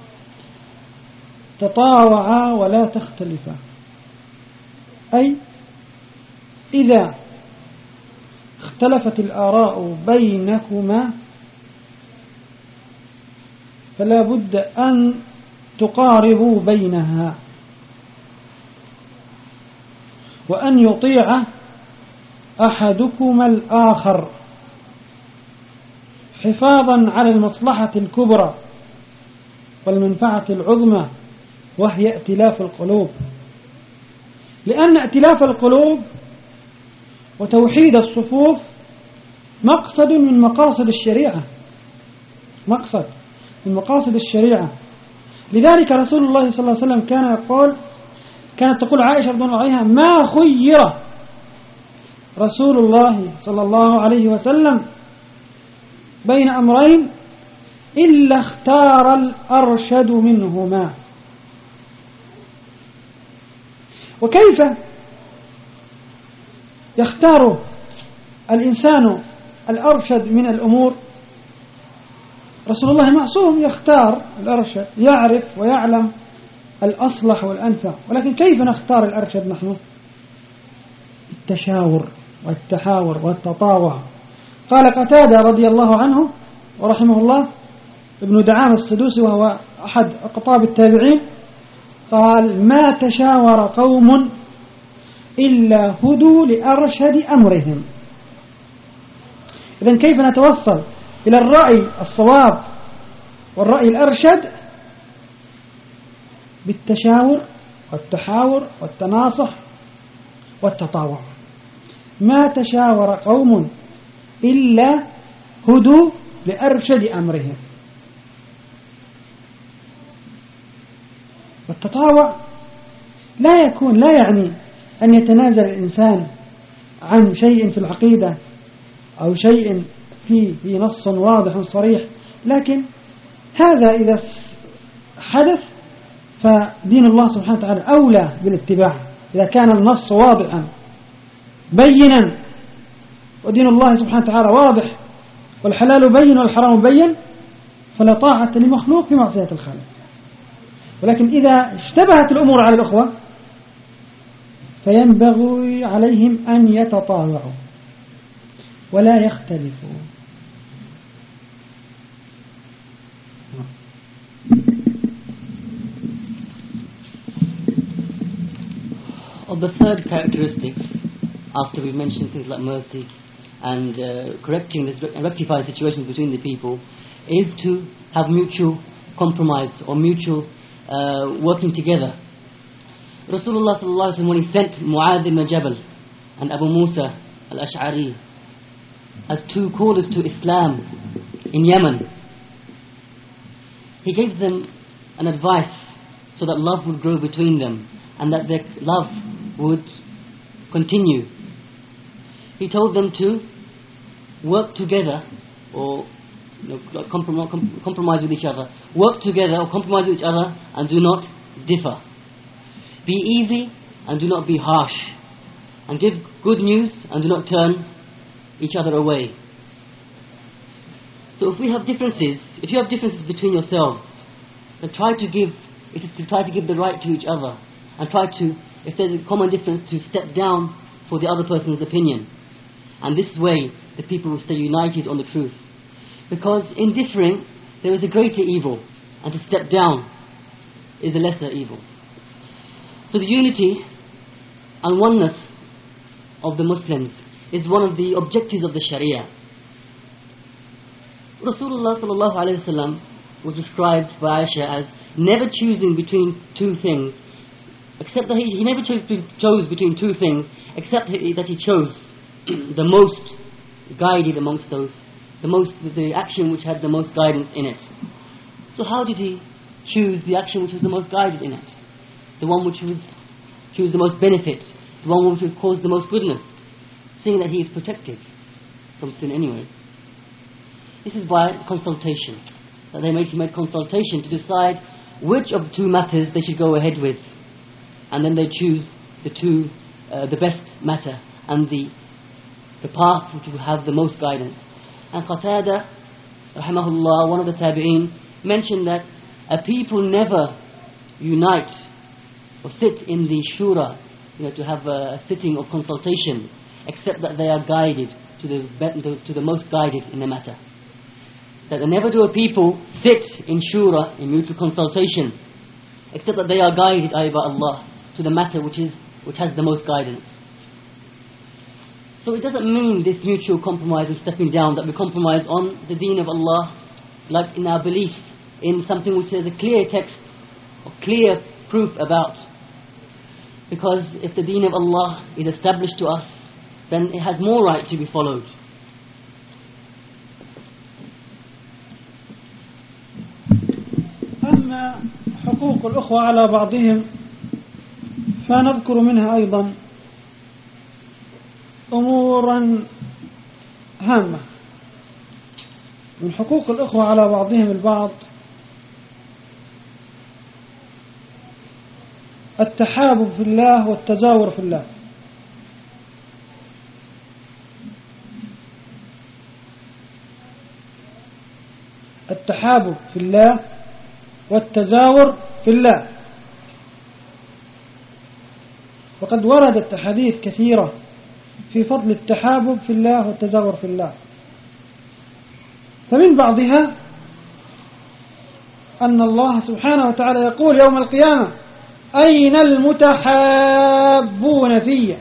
تطاوعا ولا تختلفا، أي إذا اختلفت الآراء بينكما فلا بد أن تقاربوا بينها، وأن يطيع أحدكما الآخر حفاظا على المصلحة الكبرى والمنفعة العظمى، وهي ائتلاف القلوب. لأن ائتلاف القلوب وتوحيد الصفوف مقصد من مقاصد الشريعة، مقصد من مقاصد الشريعة. لذلك رسول الله صلى الله عليه وسلم كانت تقول عائشة رضي الله عنها: ما خير رسول الله صلى الله عليه وسلم بين أمرين إلا اختار الأرشد منهما. وكيف يختار الإنسان الأرشد من الأمور؟ رسول الله معصوم يختار الأرشد، يعرف ويعلم الأصلح والأنفع، ولكن كيف نختار الأرشد نحن؟ التشاور والتحاور والتطاوع. قال قتادة رضي الله عنه ورحمه الله ابن دعامة السدوسي وهو أحد أقطاب التابعين، قال: ما تشاور قوم إلا هدوا لأرشد أمرهم. إذن كيف نتوصل إلى الرأي الصواب والرأي الأرشد؟ بالتشاور والتحاور والتناصح والتطاوع. ما تشاور قوم إلا هدوا لأرشد أمرهم. والتطاوع لا يعني أن يتنازل الإنسان عن شيء في العقيدة أو شيء في نص واضح صريح، لكن هذا إذا حدث فدين الله سبحانه وتعالى أولى بالاتباع. إذا كان النص واضحا بينا ودين الله سبحانه وتعالى واضح والحلال بين والحرام بين، فلا طاعة لمخلوق في معصية الخالق. ولكن إذا اشتبهت الأمور على الأخوة فينبغي عليهم أن يتطاوعوا ولا يختلفوا. Of the third characteristics, after we've mentioned things like mercy and correcting this and rectifying situations between the people, is to have mutual compromise or mutual working together. Rasulullah sallallahu alaihi wasallam, when he sent Mu'adh ibn Jabal and Abu Musa al-Ash'ari as two callers to Islam in Yemen, he gave them an advice so that love would grow between them and that their love would continue. He told them to work together or compromise with each other. Work together or compromise with each other and do not differ. Be easy and do not be harsh. And give good news and do not turn each other away. So if you have differences between yourselves, then try to give the right to each other, and try to, if there's a common difference, to step down for the other person's opinion. And this way the people will stay united on the truth. Because in differing there is a greater evil, and to step down is a lesser evil. So the unity and oneness of the Muslims is one of the objectives of the Sharia. Rasulullah sallallahu alaihi wasallam was described by Aisha as never choosing between two things, except that he never chose between two things, except that he chose the most guided amongst those, the action which had the most guidance in it. So how did he choose the action which was the most guided in it? The one which would choose the most benefit, the one which would cause the most goodness, seeing that he is protected from sin anyway. This is by consultation, that they make consultation to decide which of the two matters they should go ahead with, and then they choose the best matter and the path which will have the most guidance. And Qatada, rahimahullah, one of the tabi'een, mentioned that a people never unite or sit in the shura, to have a sitting or consultation, except that they are guided to the most guided in the matter. That never do a people sit in shura, in mutual consultation, except that they are guided by Allah to the matter which has the most guidance. So it doesn't mean this mutual compromise and stepping down that we compromise on the deen of Allah, like in our belief in something which has a clear text or clear proof about. Because if the deen of Allah is established to us, then it has more right to be followed. أما حقوق الأخوة على بعضهم فنذكر منها أيضا أمورا هامة. من حقوق الأخوة على بعضهم البعض التحابب في الله والتزاور في الله. التحابب في الله والتزاور في الله. وقد وردت أحاديث كثيرة في فضل التحابب في الله والتزاور في الله. فمن بعضها أن الله سبحانه وتعالى يقول يوم القيامة: أين المتحابون في؟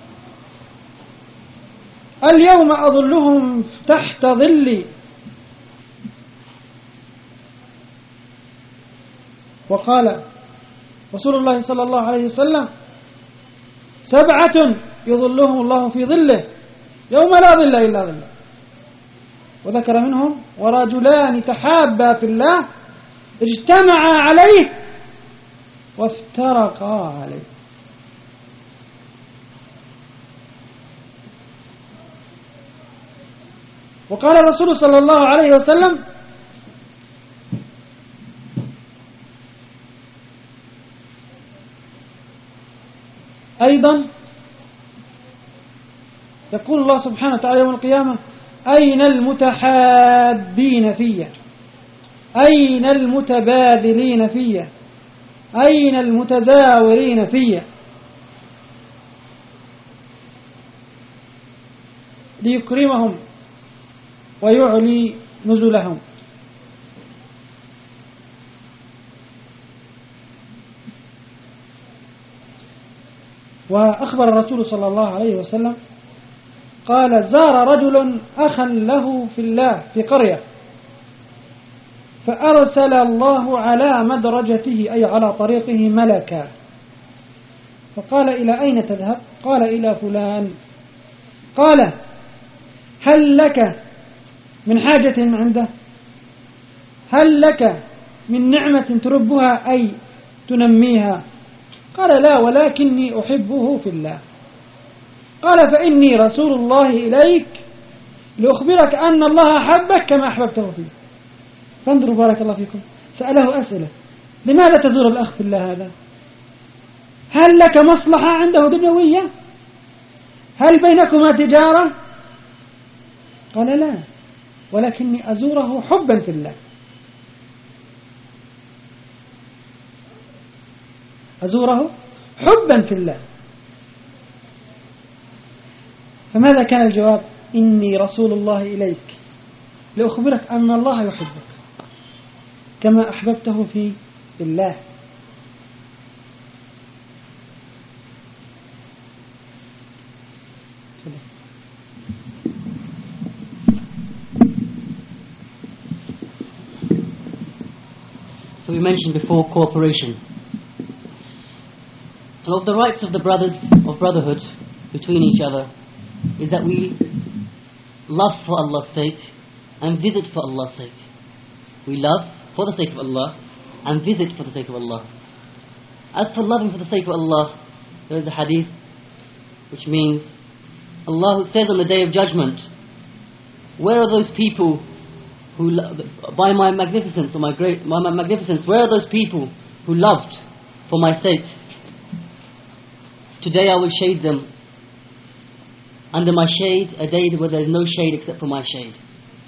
اليوم أظلهم تحت ظلي. وقال رسول الله صلى الله عليه وسلم: 7 يظلهم الله في ظله يوم لا ظل إلا ظله. وذكر منهم: ورجلان تحابا في الله اجتمعا عليه وافترقا عليه. وقال الرسول صلى الله عليه وسلم: أيضا يقول الله سبحانه وتعالى يوم القيامة: أين المتحابين في؟ أين المتبادلين في؟ أين المتزاورين في؟ ليكرمهم ويعلي نزلهم. وأخبر الرسول صلى الله عليه وسلم قال: زار رجل أخا له في الله في قرية، فأرسل الله على مدرجته أي على طريقه ملكا، فقال: إلى أين تذهب؟ قال: إلى فلان. قال: هل لك من حاجة عنده؟ هل لك من نعمة تربها أي تنميها؟ قال: لا، ولكني أحبه في الله. قال: فإني رسول الله إليك لأخبرك أن الله أحبك كما أحببته فيه. فانظروا بارك الله فيكم، سأله أسئلة: لماذا تزور الأخ في الله هذا؟ هل لك مصلحة عنده دنيوية؟ هل بينكما تجارة؟ قال: لا، ولكني أزوره حبا في الله. أزوره حبا في الله. فماذا كان الجواب؟ إني رسول الله إليك لأخبرك أن الله يحبك كما أحببته في الله. So we mentioned before cooperation. And of the rights of the brothers of brotherhood between each other is that we love for Allah's sake and visit for Allah's sake. We love for the sake of Allah and visit for the sake of Allah. As for loving for the sake of Allah, there is a hadith which means Allah says on the Day of Judgment, where are those people who by my magnificence or my magnificence, where are those people who loved for my sake? Today I will shade them under my shade, a day where there is no shade except for my shade.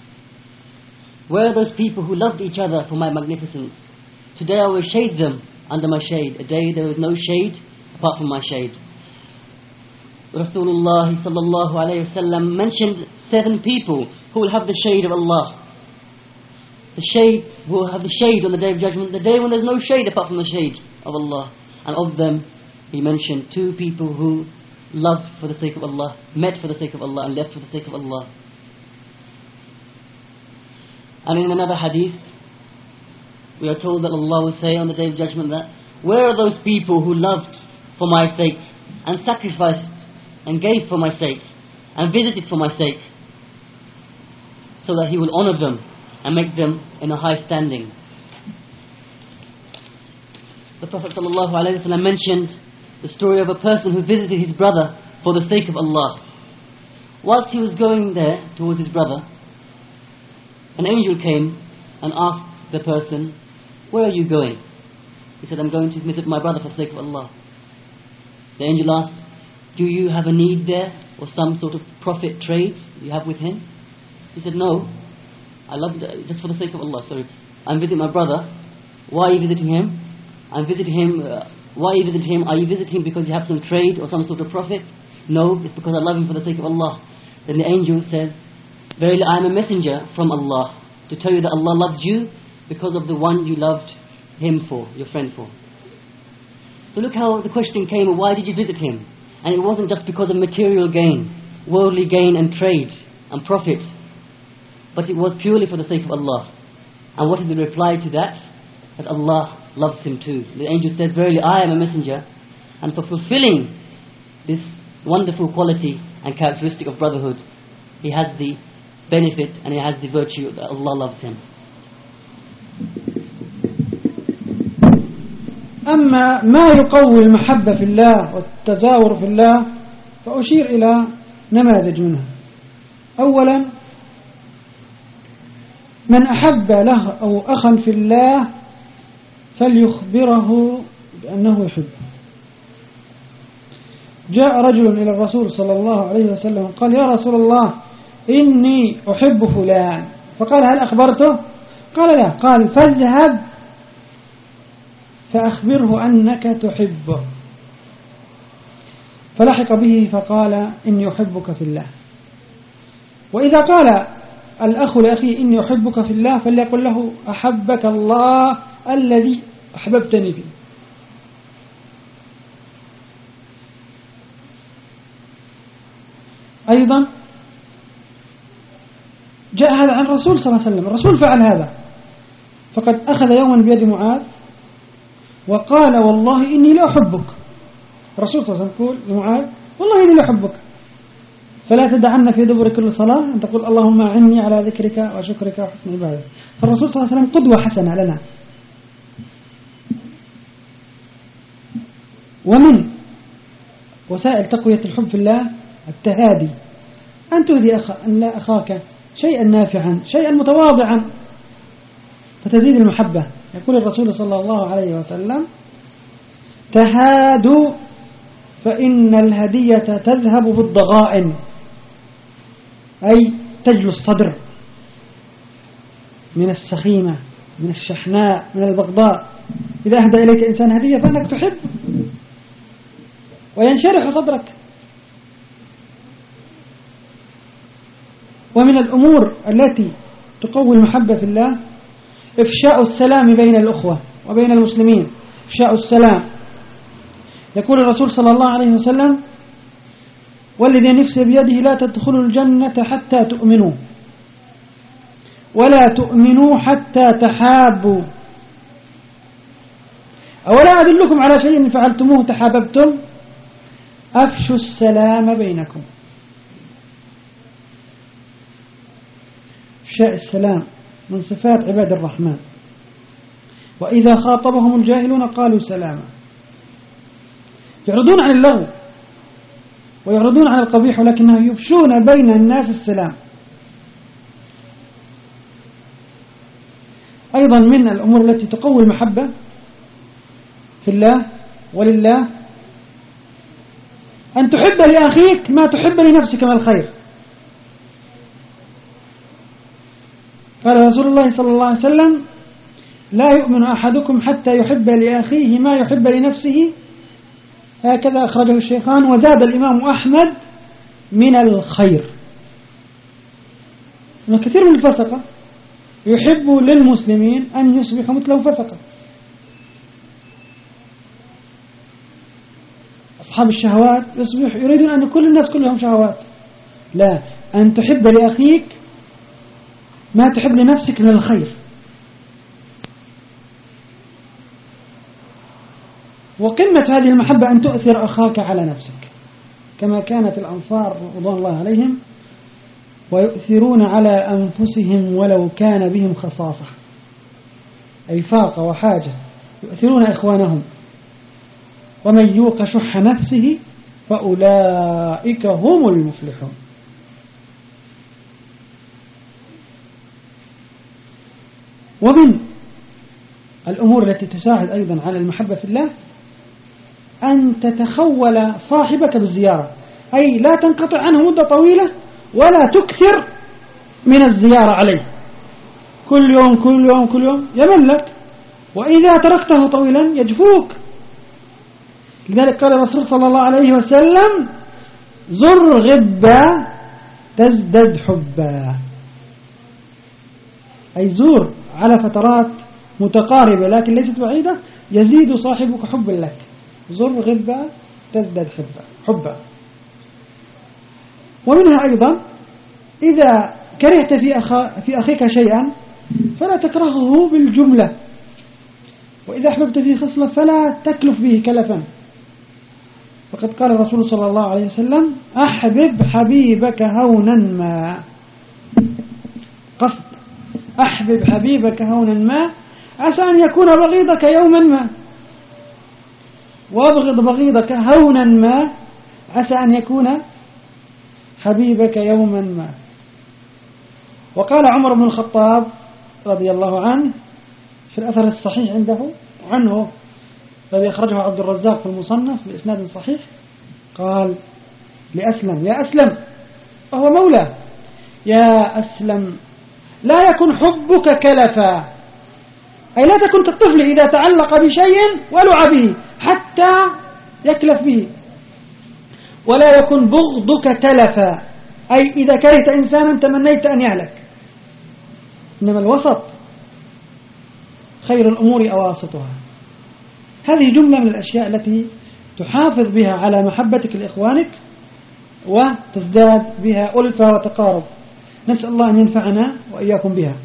Where are those people who loved each other for my magnificence? Today I will shade them under my shade. A day there is no shade apart from my shade. Rasulullah sallallahu alayhi wasallam mentioned 7 people who will have the shade of Allah. The shade will have the shade on the day of judgment, the day when there's no shade apart from the shade of Allah. And of them he mentioned 2 people who loved for the sake of Allah, met for the sake of Allah, and left for the sake of Allah. And in another hadith, we are told that Allah will say on the day of judgment that, where are those people who loved for my sake, and sacrificed, and gave for my sake, and visited for my sake, so that He will honor them, and make them in a high standing. The Prophet ﷺ mentioned the story of a person who visited his brother for the sake of Allah. Whilst he was going there towards his brother, an angel came and asked the person, where are you going? He said, I'm going to visit my brother for the sake of Allah. The angel asked, do you have a need there, or some sort of profit trade you have with him? He said, no, I love it just for the sake of Allah. Sorry, I'm visiting my brother. Why are you visiting him? I'm visiting him. Why are you visiting him? Are you visiting him because you have some trade or some sort of profit? No, it's because I love him for the sake of Allah. Then the angel said, verily I am a messenger from Allah to tell you that Allah loves you because of the one you loved him for, your friend for. So look how the question came, why did you visit him? And it wasn't just because of material gain, worldly gain and trade and profit, but it was purely for the sake of Allah. And what is the reply to that? That Allah loves him too. The angel said, verily I am a messenger, and for fulfilling this wonderful quality and characteristic of brotherhood, he has the benefit and he has the virtue that Allah loves him. أما ما يقوي المحبة في الله والتزاور في الله فأشير إلى نماذج منها. أولا، من أحب له أو أخا في الله فليخبره بأنه يحبه. جاء رجل إلى الرسول صلى الله عليه وسلم قال يا رسول الله إني أحب فلان، فقال هل أخبرته؟ قال لا. قال فاذهب فأخبره أنك تحبه. فلحق به فقال إني أحبك في الله. وإذا قال الأخ لأخيه إني أحبك في الله فليقل له أحبك الله الذي أحببتني فيه. أيضا جاء هذا عن الرسول صلى الله عليه وسلم، الرسول فعل هذا، فقد أخذ يوما بيد معاذ وقال والله إني لا أحبك. الرسول صلى الله عليه وسلم يقول لمعاذ والله إني لا أحبك، فلا تدعن في دبر كل صلاة أن تقول اللهم أعني على ذكرك وشكرك وحسن عبادتك. فالرسول صلى الله عليه وسلم قدوة حسنة لنا. ومن وسائل تقوية الحب في الله التهادي، أن تهدي أخاك شيئا نافعا شيئا متواضعا فتزيد المحبة. يقول الرسول صلى الله عليه وسلم تهادوا فإن الهدية تذهب بالضغائن، أي تجلو الصدر من السخيمة من الشحناء من البغضاء. إذا أهدى إليك إنسان هدية فإنك تحب وينشرح صدرك. ومن الأمور التي تقوي المحبة في الله إفشاء السلام بين الأخوة وبين المسلمين. إفشاء السلام، يقول الرسول صلى الله عليه وسلم والذي نفسي بيده لا تدخلوا الجنة حتى تؤمنوا ولا تؤمنوا حتى تحابوا. أولا أدلكم على شيء فعلتموه تحاببتم؟ أفشوا السلام بينكم. إفشاء السلام من صفات عباد الرحمن. وإذا خاطبهم الجاهلون قالوا سلاما. يعرضون عن اللغو ويعرضون عن القبيح ولكنهم يفشون بين الناس السلام. أيضا من الأمور التي تقوي المحبة في الله ولله أن تحب لأخيك ما تحب لنفسك من الخير. قال رسول الله صلى الله عليه وسلم: لا يؤمن أحدكم حتى يحب لأخيه ما يحب لنفسه. هكذا أخرجه الشيخان. وزاد الإمام أحمد: من الخير. كثير من الفسقة يحب للمسلمين أن يصبحوا مثلهم فسقة. أصحاب الشهوات يصبح يريدون أن كل الناس كلهم شهوات. لا، أن تحب لأخيك ما تحب لنفسك من الخير. وقمة هذه المحبة أن تؤثر أخاك على نفسك، كما كانت الأنصار رضوان الله عليهم ويؤثرون على أنفسهم ولو كان بهم خصاصة، أي فاقة وحاجة، يؤثرون إخوانهم. ومن يوق شح نفسه فأولئك هم المفلحون. ومن الأمور التي تساعد أيضا على المحبة في الله أن تتخول صاحبك بالزيارة، أي لا تنقطع عنه مدة طويلة ولا تكثر من الزيارة عليه، كل يوم كل يوم كل يوم يمل لك، وإذا تركته طويلا يجفوك. لذلك قال الرسول صلى الله عليه وسلم: زر غبا تزدد حبا، أي زور على فترات متقاربة لكن ليست بعيدة، يزيد صاحبك حبا لك. زر غبا تزدد حبا. ومنها أيضا إذا كرهت في أخيك شيئا فلا تكرهه بالجملة، وإذا أحببت فيه خصلة فلا تكلف به كلفا. فقد قال الرسول صلى الله عليه وسلم: أحبب حبيبك هونا ما. قصد أحبب حبيبك هونا ما عسى أن يكون بغيضك يوما ما، وابغض بغيضك هونا ما عسى أن يكون حبيبك يوما ما. وقال عمر بن الخطاب رضي الله عنه في الأثر الصحيح عنه الذي أخرجه عبد الرزاق في المصنف بإسناد صحيح، قال لأسلم: يا أسلم، وهو مولاه: يا أسلم، لا يكن حبك كلفا، أي لا تكن كالطفل إذا تعلق بشيء ولع به حتى يكلف به، ولا يكن بغضك تلفا، أي إذا كرهت إنسانا تمنيت أن يهلك. إنما الوسط خير الأمور أواسطها. هذه جملة من الأشياء التي تحافظ بها على محبتك لإخوانك وتزداد بها ألفة وتقارب. نسأل الله أن ينفعنا وإياكم بها.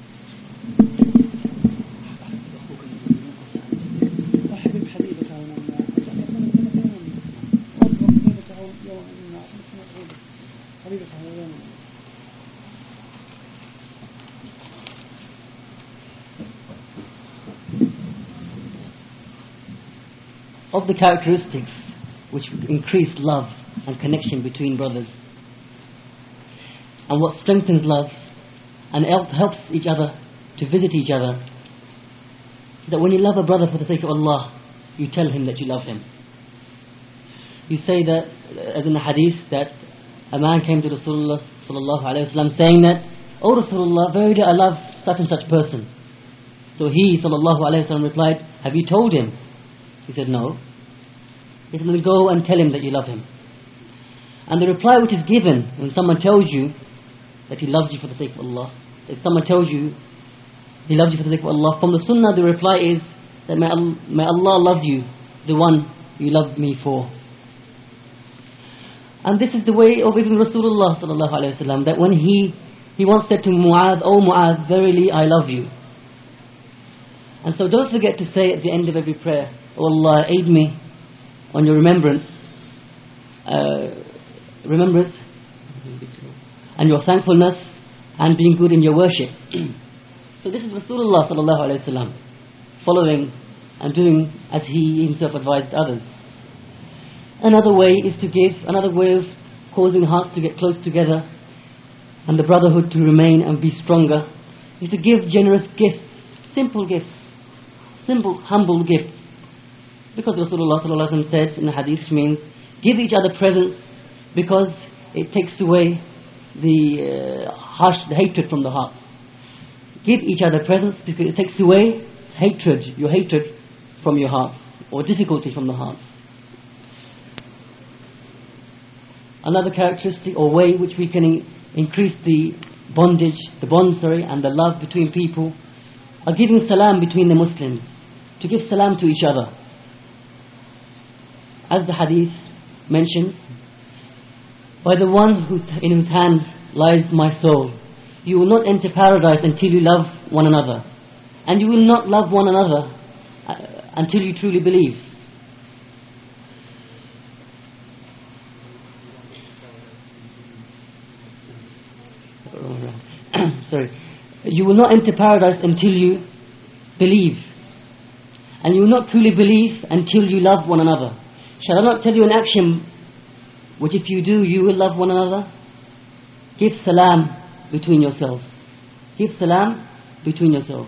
Of the characteristics which increase love and connection between brothers, and what strengthens love and helps each other to visit each other, that when you love a brother for the sake of Allah, you tell him that you love him. You say that, as in the hadith, that a man came to Rasulullah sallallahu alayhi wa sallam saying that, "O Rasulullah, verily I love such and such person." So he sallallahu alayhi wa sallam replied, "Have you told him?" He said, "No." He said, "Then go and tell him that you love him." And the reply which is given when someone tells you that he loves you for the sake of Allah, if someone tells you he loves you for the sake of Allah, from the sunnah the reply is that may Allah love you, the one you love me for. And this is the way of even Rasulullah sallallahu alayhi wa sallam, that when he once said to Mu'adh, "O Mu'adh, verily I love you." And so don't forget to say at the end of every prayer, "O Allah, aid me on your remembrance and your thankfulness and being good in your worship." So this is Rasulullah sallallahu alayhi wa sallam, following and doing as he himself advised others. Another way is to give, another way of causing hearts to get close together and the brotherhood to remain and be stronger, is to give generous gifts, simple, humble gifts. Because Rasulullah sallallahu alaihi wasallam said in the hadith, which means give each other presents because it takes away the hatred from the hearts. Give each other presents because it takes away your hatred from your hearts, or difficulty from the hearts. Another characteristic or way which we can increase the bond, and the love between people are giving salam between the Muslims, to give salam to each other. As the hadith mentions, by the one in whose hand lies my soul, you will not enter paradise until you love one another, and you will not love one another until you truly believe. Sorry. You will not enter paradise until you believe, and you will not truly believe until you love one another. Shall I not tell you an action which if you do, you will love one another? Give salam between yourselves. Give salam between yourselves.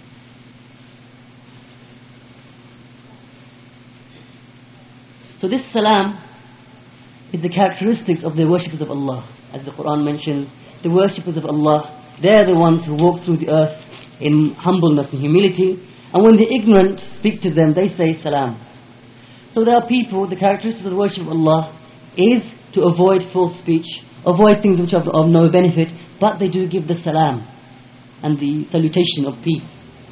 So this salam is the characteristics of the worshippers of Allah. As the Quran mentions, the worshippers of Allah, they're the ones who walk through the earth in humbleness and humility, and when the ignorant speak to them, they say salam. So there are people, the characteristics of the worship of Allah is to avoid false speech, avoid things which are of no benefit, but they do give the salam and the salutation of peace.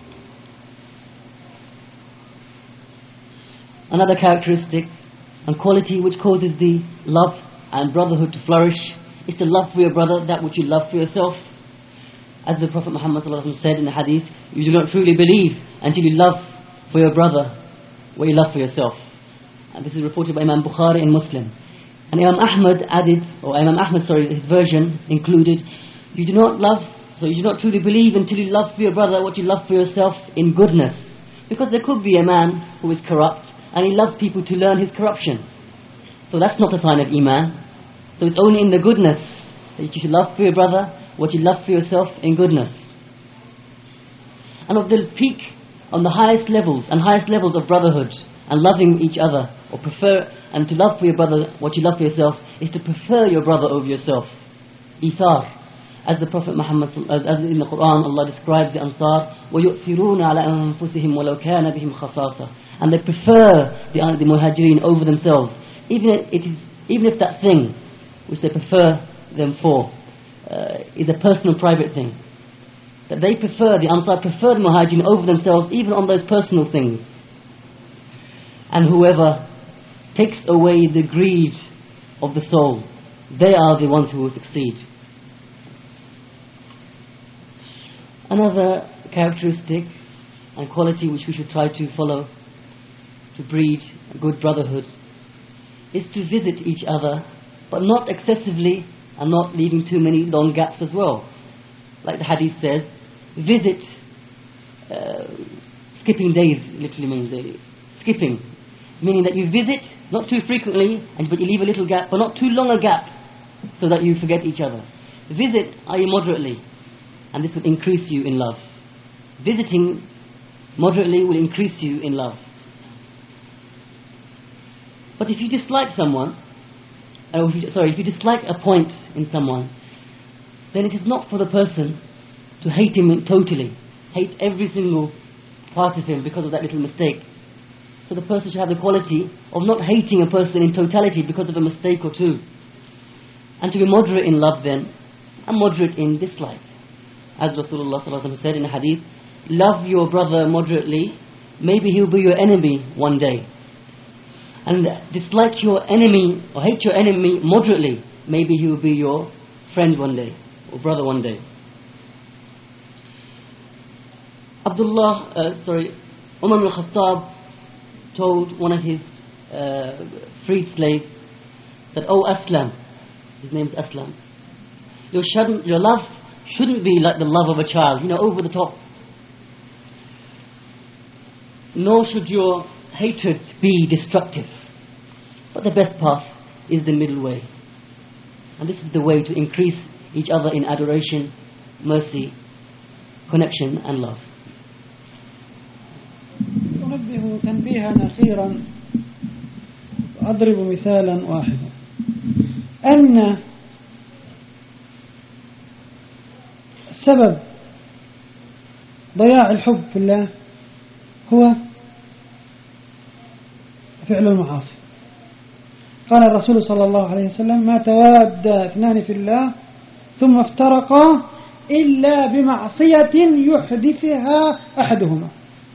Another characteristic and quality which causes the love and brotherhood to flourish is to love for your brother that which you love for yourself. As the Prophet Muhammad said in the hadith, you do not truly believe until you love for your brother what you love for yourself. And this is reported by Imam Bukhari and Muslim. And Imam Ahmad his version included, you do not truly believe until you love for your brother what you love for yourself in goodness. Because there could be a man who is corrupt and he loves people to learn his corruption. So that's not a sign of Iman. So it's only in the goodness that you should love for your brother what you love for yourself in goodness. And of the peak on the highest levels of brotherhood and loving each other, or prefer, and to love for your brother what you love for yourself, is to prefer your brother over yourself. Ithar. As the Prophet Muhammad, as in the Quran, Allah describes the Ansar, وَيُؤْثِرُونَ عَلَىٰ أَنفُسِهِمْ وَلَوْ كَانَ بِهِمْ خَصَاصَةٌ. And they prefer the Muhajirin over themselves, even if that thing which they prefer them for is a personal, private thing. That they prefer, the Ansar prefer the Muhajirin over themselves, even on those personal things. And whoever takes away the greed of the soul, they are the ones who will succeed. Another characteristic and quality which we should try to follow to breed a good brotherhood is to visit each other, but not excessively and not leaving too many long gaps as well. Like the hadith says, visit, skipping days literally means skipping, meaning that you visit not too frequently, but you leave a little gap, but not too long a gap, so that you forget each other. Visit, i.e. moderately, and this will increase you in love. Visiting moderately will increase you in love. But if you dislike someone, if you dislike a point in someone, then it is not for the person to hate him totally, hate every single part of him because of that little mistake. So the person should have the quality of not hating a person in totality because of a mistake or two, and to be moderate in love then, and moderate in dislike. As Rasulullah ﷺ said in a hadith, love your brother moderately, maybe he'll be your enemy one day. And dislike your enemy or hate your enemy moderately, maybe he will be your friend one day or brother one day. Umar al-Khattab told one of his freed slaves that, "Oh Aslam," his name is Aslam, your love shouldn't be like the love of a child, over the top. Nor should your hatred be destructive. But the best path is the middle way. And this is the way to increase each other in adoration, mercy, connection and love. أنبه تنبيها أخيرا، أضرب مثالا واحدا، أن سبب ضياع الحب في الله هو فعل المعاصي. قال الرسول صلى الله عليه وسلم: ما تواد اثنان في الله ثم افترقا إلا بمعصية يحدثها أحدهما.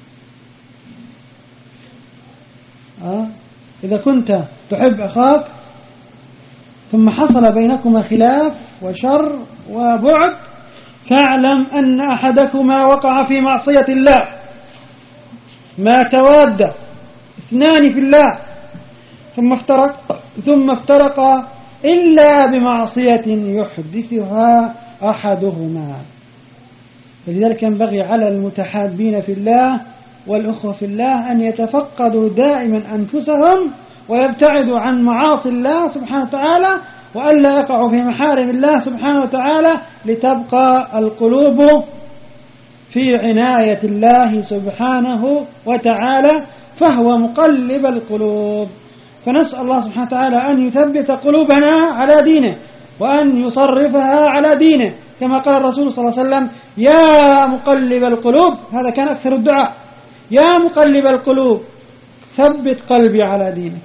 إذا كنت تحب أخاك ثم حصل بينكما خلاف وشر وبعد، فاعلم أن أحدكما وقع في معصية الله. ما تواد اثنان في الله ثم افترقا إلا بمعصية يحدثها أحدهما. فلذلك ينبغي على المتحابين في الله والأخوة في الله أن يتفقدوا دائما أنفسهم ويبتعدوا عن معاصي الله سبحانه وتعالى، وألا يقعوا في محارم الله سبحانه وتعالى، لتبقى القلوب في عناية الله سبحانه وتعالى، فهو مقلب القلوب. فنسأل الله سبحانه وتعالى أن يثبت قلوبنا على دينه وأن يصرفها على دينه، كما قال الرسول صلى الله عليه وسلم: يا مقلب القلوب، هذا كان أكثر الدعاء: يا مقلب القلوب ثبت قلبي على دينك.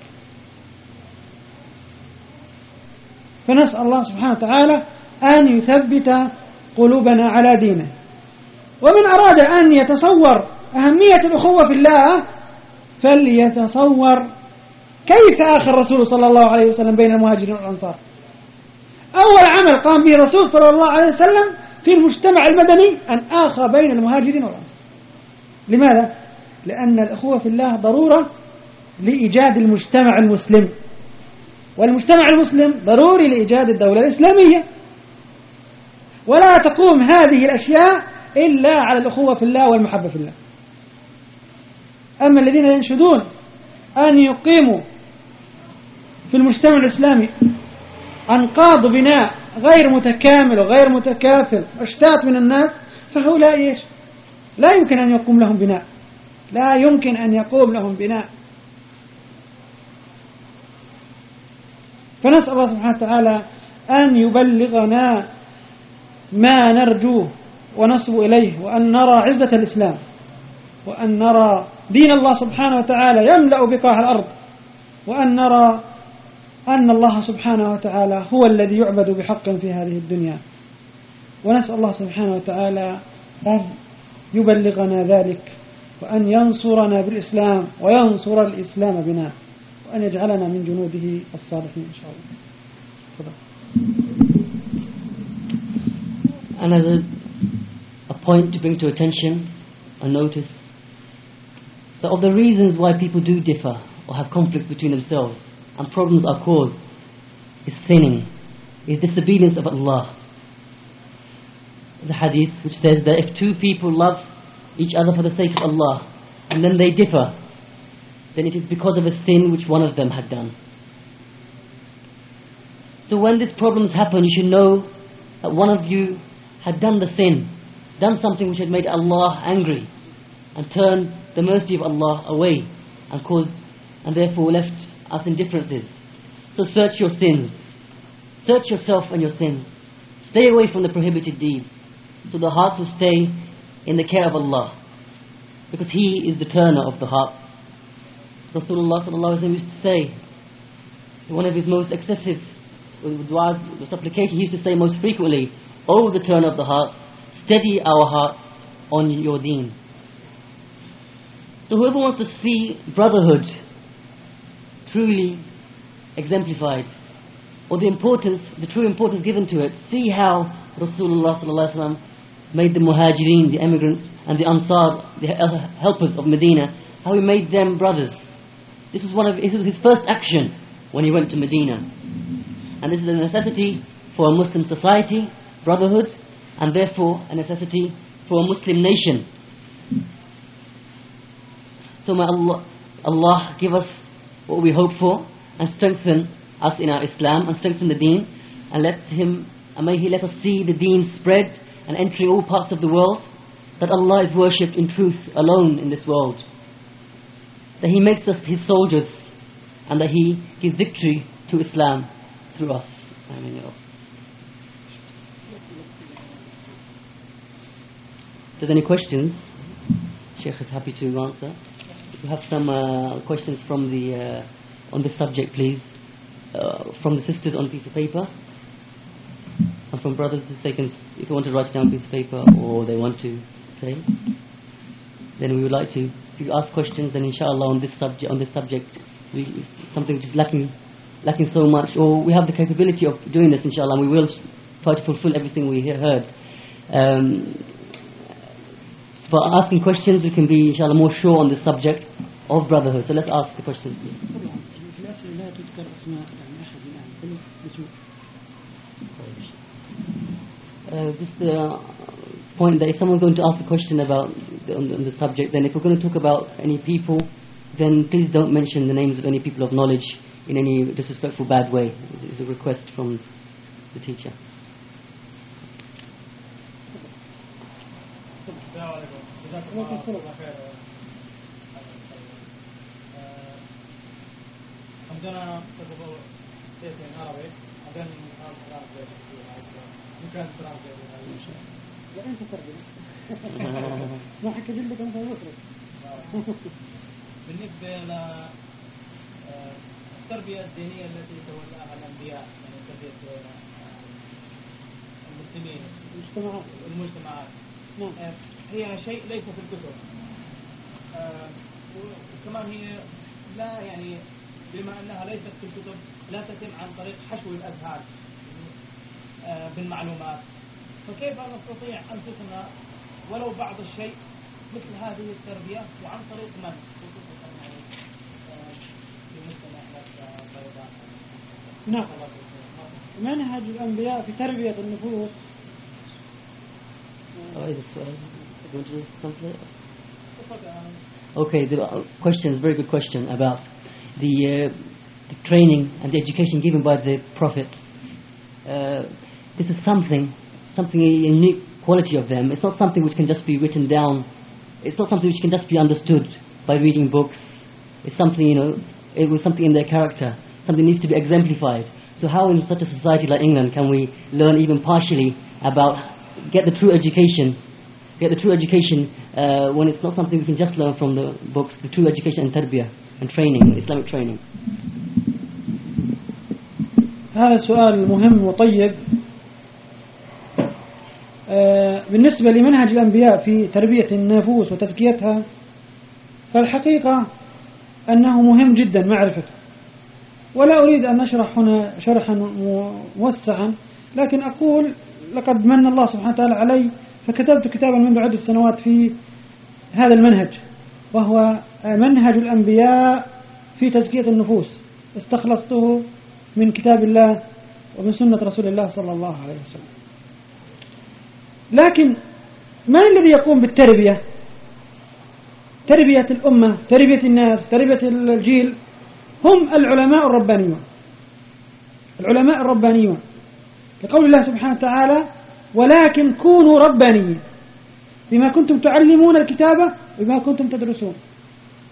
فنسأل الله سبحانه وتعالى أن يثبت قلوبنا على دينه. ومن أراد أن يتصور أهمية الأخوة في الله فليتصور كيف آخى الرسول صلى الله عليه وسلم بين المهاجرين والأنصار. أول عمل قام به الرسول صلى الله عليه وسلم في المجتمع المدني أن آخى بين المهاجرين والأنصار. لماذا؟ لأن الأخوة في الله ضرورة لإيجاد المجتمع المسلم، والمجتمع المسلم ضروري لإيجاد الدولة الإسلامية، ولا تقوم هذه الأشياء إلا على الأخوة في الله والمحبة في الله. أما الذين ينشدون أن يقيموا في المجتمع الإسلامي أنقاض بناء غير متكامل وغير متكافل أشتات من الناس، فهؤلاء إيش؟ لا يمكن أن يقوم لهم بناء، لا يمكن أن يقوم لهم بناء. فنسأل الله سبحانه وتعالى أن يبلغنا ما نرجوه ونصب إليه، وأن نرى عزة الإسلام، وأن نرى دين الله سبحانه وتعالى يملأ بقاع الأرض، وأن نرى أن الله سبحانه وتعالى هو الذي يعبد بحق في هذه الدنيا. ونسأل الله سبحانه وتعالى أن يبلغنا ذلك، وأن ينصرنا بالإسلام وينصر الإسلام بنا، وأن يجعلنا من جنوده الصالحين إن شاء الله. Another point to bring to attention and notice, that of the reasons why people do differ or have conflict between themselves and problems are caused is sinning, is disobedience of Allah. The hadith which says that if two people love each other for the sake of Allah and then they differ, then it is because of a sin which one of them had done. So when these problems happen, you should know that one of you had done the sin, done something which had made Allah angry and turned the mercy of Allah away and therefore left us in differences. So search your sins, search yourself and your sins, stay away from the prohibited deeds, so the heart will stay in the care of Allah, because He is the turner of the heart. Rasulullah sallallahu alaihi wasallam used to say, one of his most excessive du'as, the supplication he used to say most frequently: "O the turner of the heart, steady our hearts on your deen." So whoever wants to see brotherhood truly exemplified, or the true importance given to it, see how Rasulullah sallallahu alaihi wasallam made the muhajirin, the emigrants, and the ansar, the helpers of Medina, how He made them brothers. This was his first action when He went to Medina. And this is a necessity for a Muslim society, brotherhood, and therefore a necessity for a Muslim nation. So may Allah give us what we hope for, and strengthen us in our Islam, and strengthen the deen, and may He let us see the deen spread and entering all parts of the world, that Allah is worshipped in truth alone in this world, that He makes us His soldiers, and that He gives victory to Islam through us. Amen. there's any questions, Sheikh is happy to answer. If you have some questions from the on this subject, please, from the sisters on a piece of paper, and from brothers, if they want to write it down on a piece of paper, or they want to say, then we would like to. If you ask questions, then inshallah on this subject, something which is lacking so much, or we have the capability of doing this, inshallah, and we will try to fulfill everything we heard. For asking questions, we can be, inshallah, more sure on the subject of brotherhood. So let's ask the questions. Just the point that if someone's going to ask a question about on the subject, then if we're going to talk about any people, then please don't mention the names of any people of knowledge in any disrespectful, bad way. It's a request from the teacher. بالنسبة للتربية الدينية التي تولاها الأنبياء يعني تربية المسلمين والمجتمعات هي شيء ليس في الكتب، وكمان هي لا يعني بما أنها ليست في الكتب لا تتم عن طريق حشو الأذهان بالمعلومات، فكيف نستطيع أنفسنا ولو بعض الشيء مثل هذه التربية وعن طريق من؟ نعم، منهج الأنبياء في تربية النفوس. Okay, the question is a very good question about the training and the education given by the Prophet. This is something a unique quality of them. It's not something which can just be written down. It's not something which can just be understood by reading books. It's something, it was something in their character. Something needs to be exemplified. So how in such a society like England can we learn even partially about, get the true education when it's not something we can just learn from the books, the true education and tarbiyah and training, Islamic training? هذا سؤال مهم وطيب. بالنسبة لمنهج الأنبياء في تربية النفوس وتزكيتها، فالحقيقة أنه مهم جدا معرفته، ولا أريد أن أشرح هنا شرحا موسعا، لكن أقول لقد من الله سبحانه وتعالى علي فكتبت كتابا منذ عدة سنوات في هذا المنهج، وهو منهج الأنبياء في تزكية النفوس، استخلصته من كتاب الله ومن سنة رسول الله صلى الله عليه وسلم. لكن من الذي يقوم بالتربية؟ تربية الأمة، تربية الناس، تربية الجيل، هم العلماء الربانيون، لقول الله سبحانه وتعالى: ولكن كونوا ربانيين بما كنتم تعلمون الكتاب وبما كنتم تدرسون.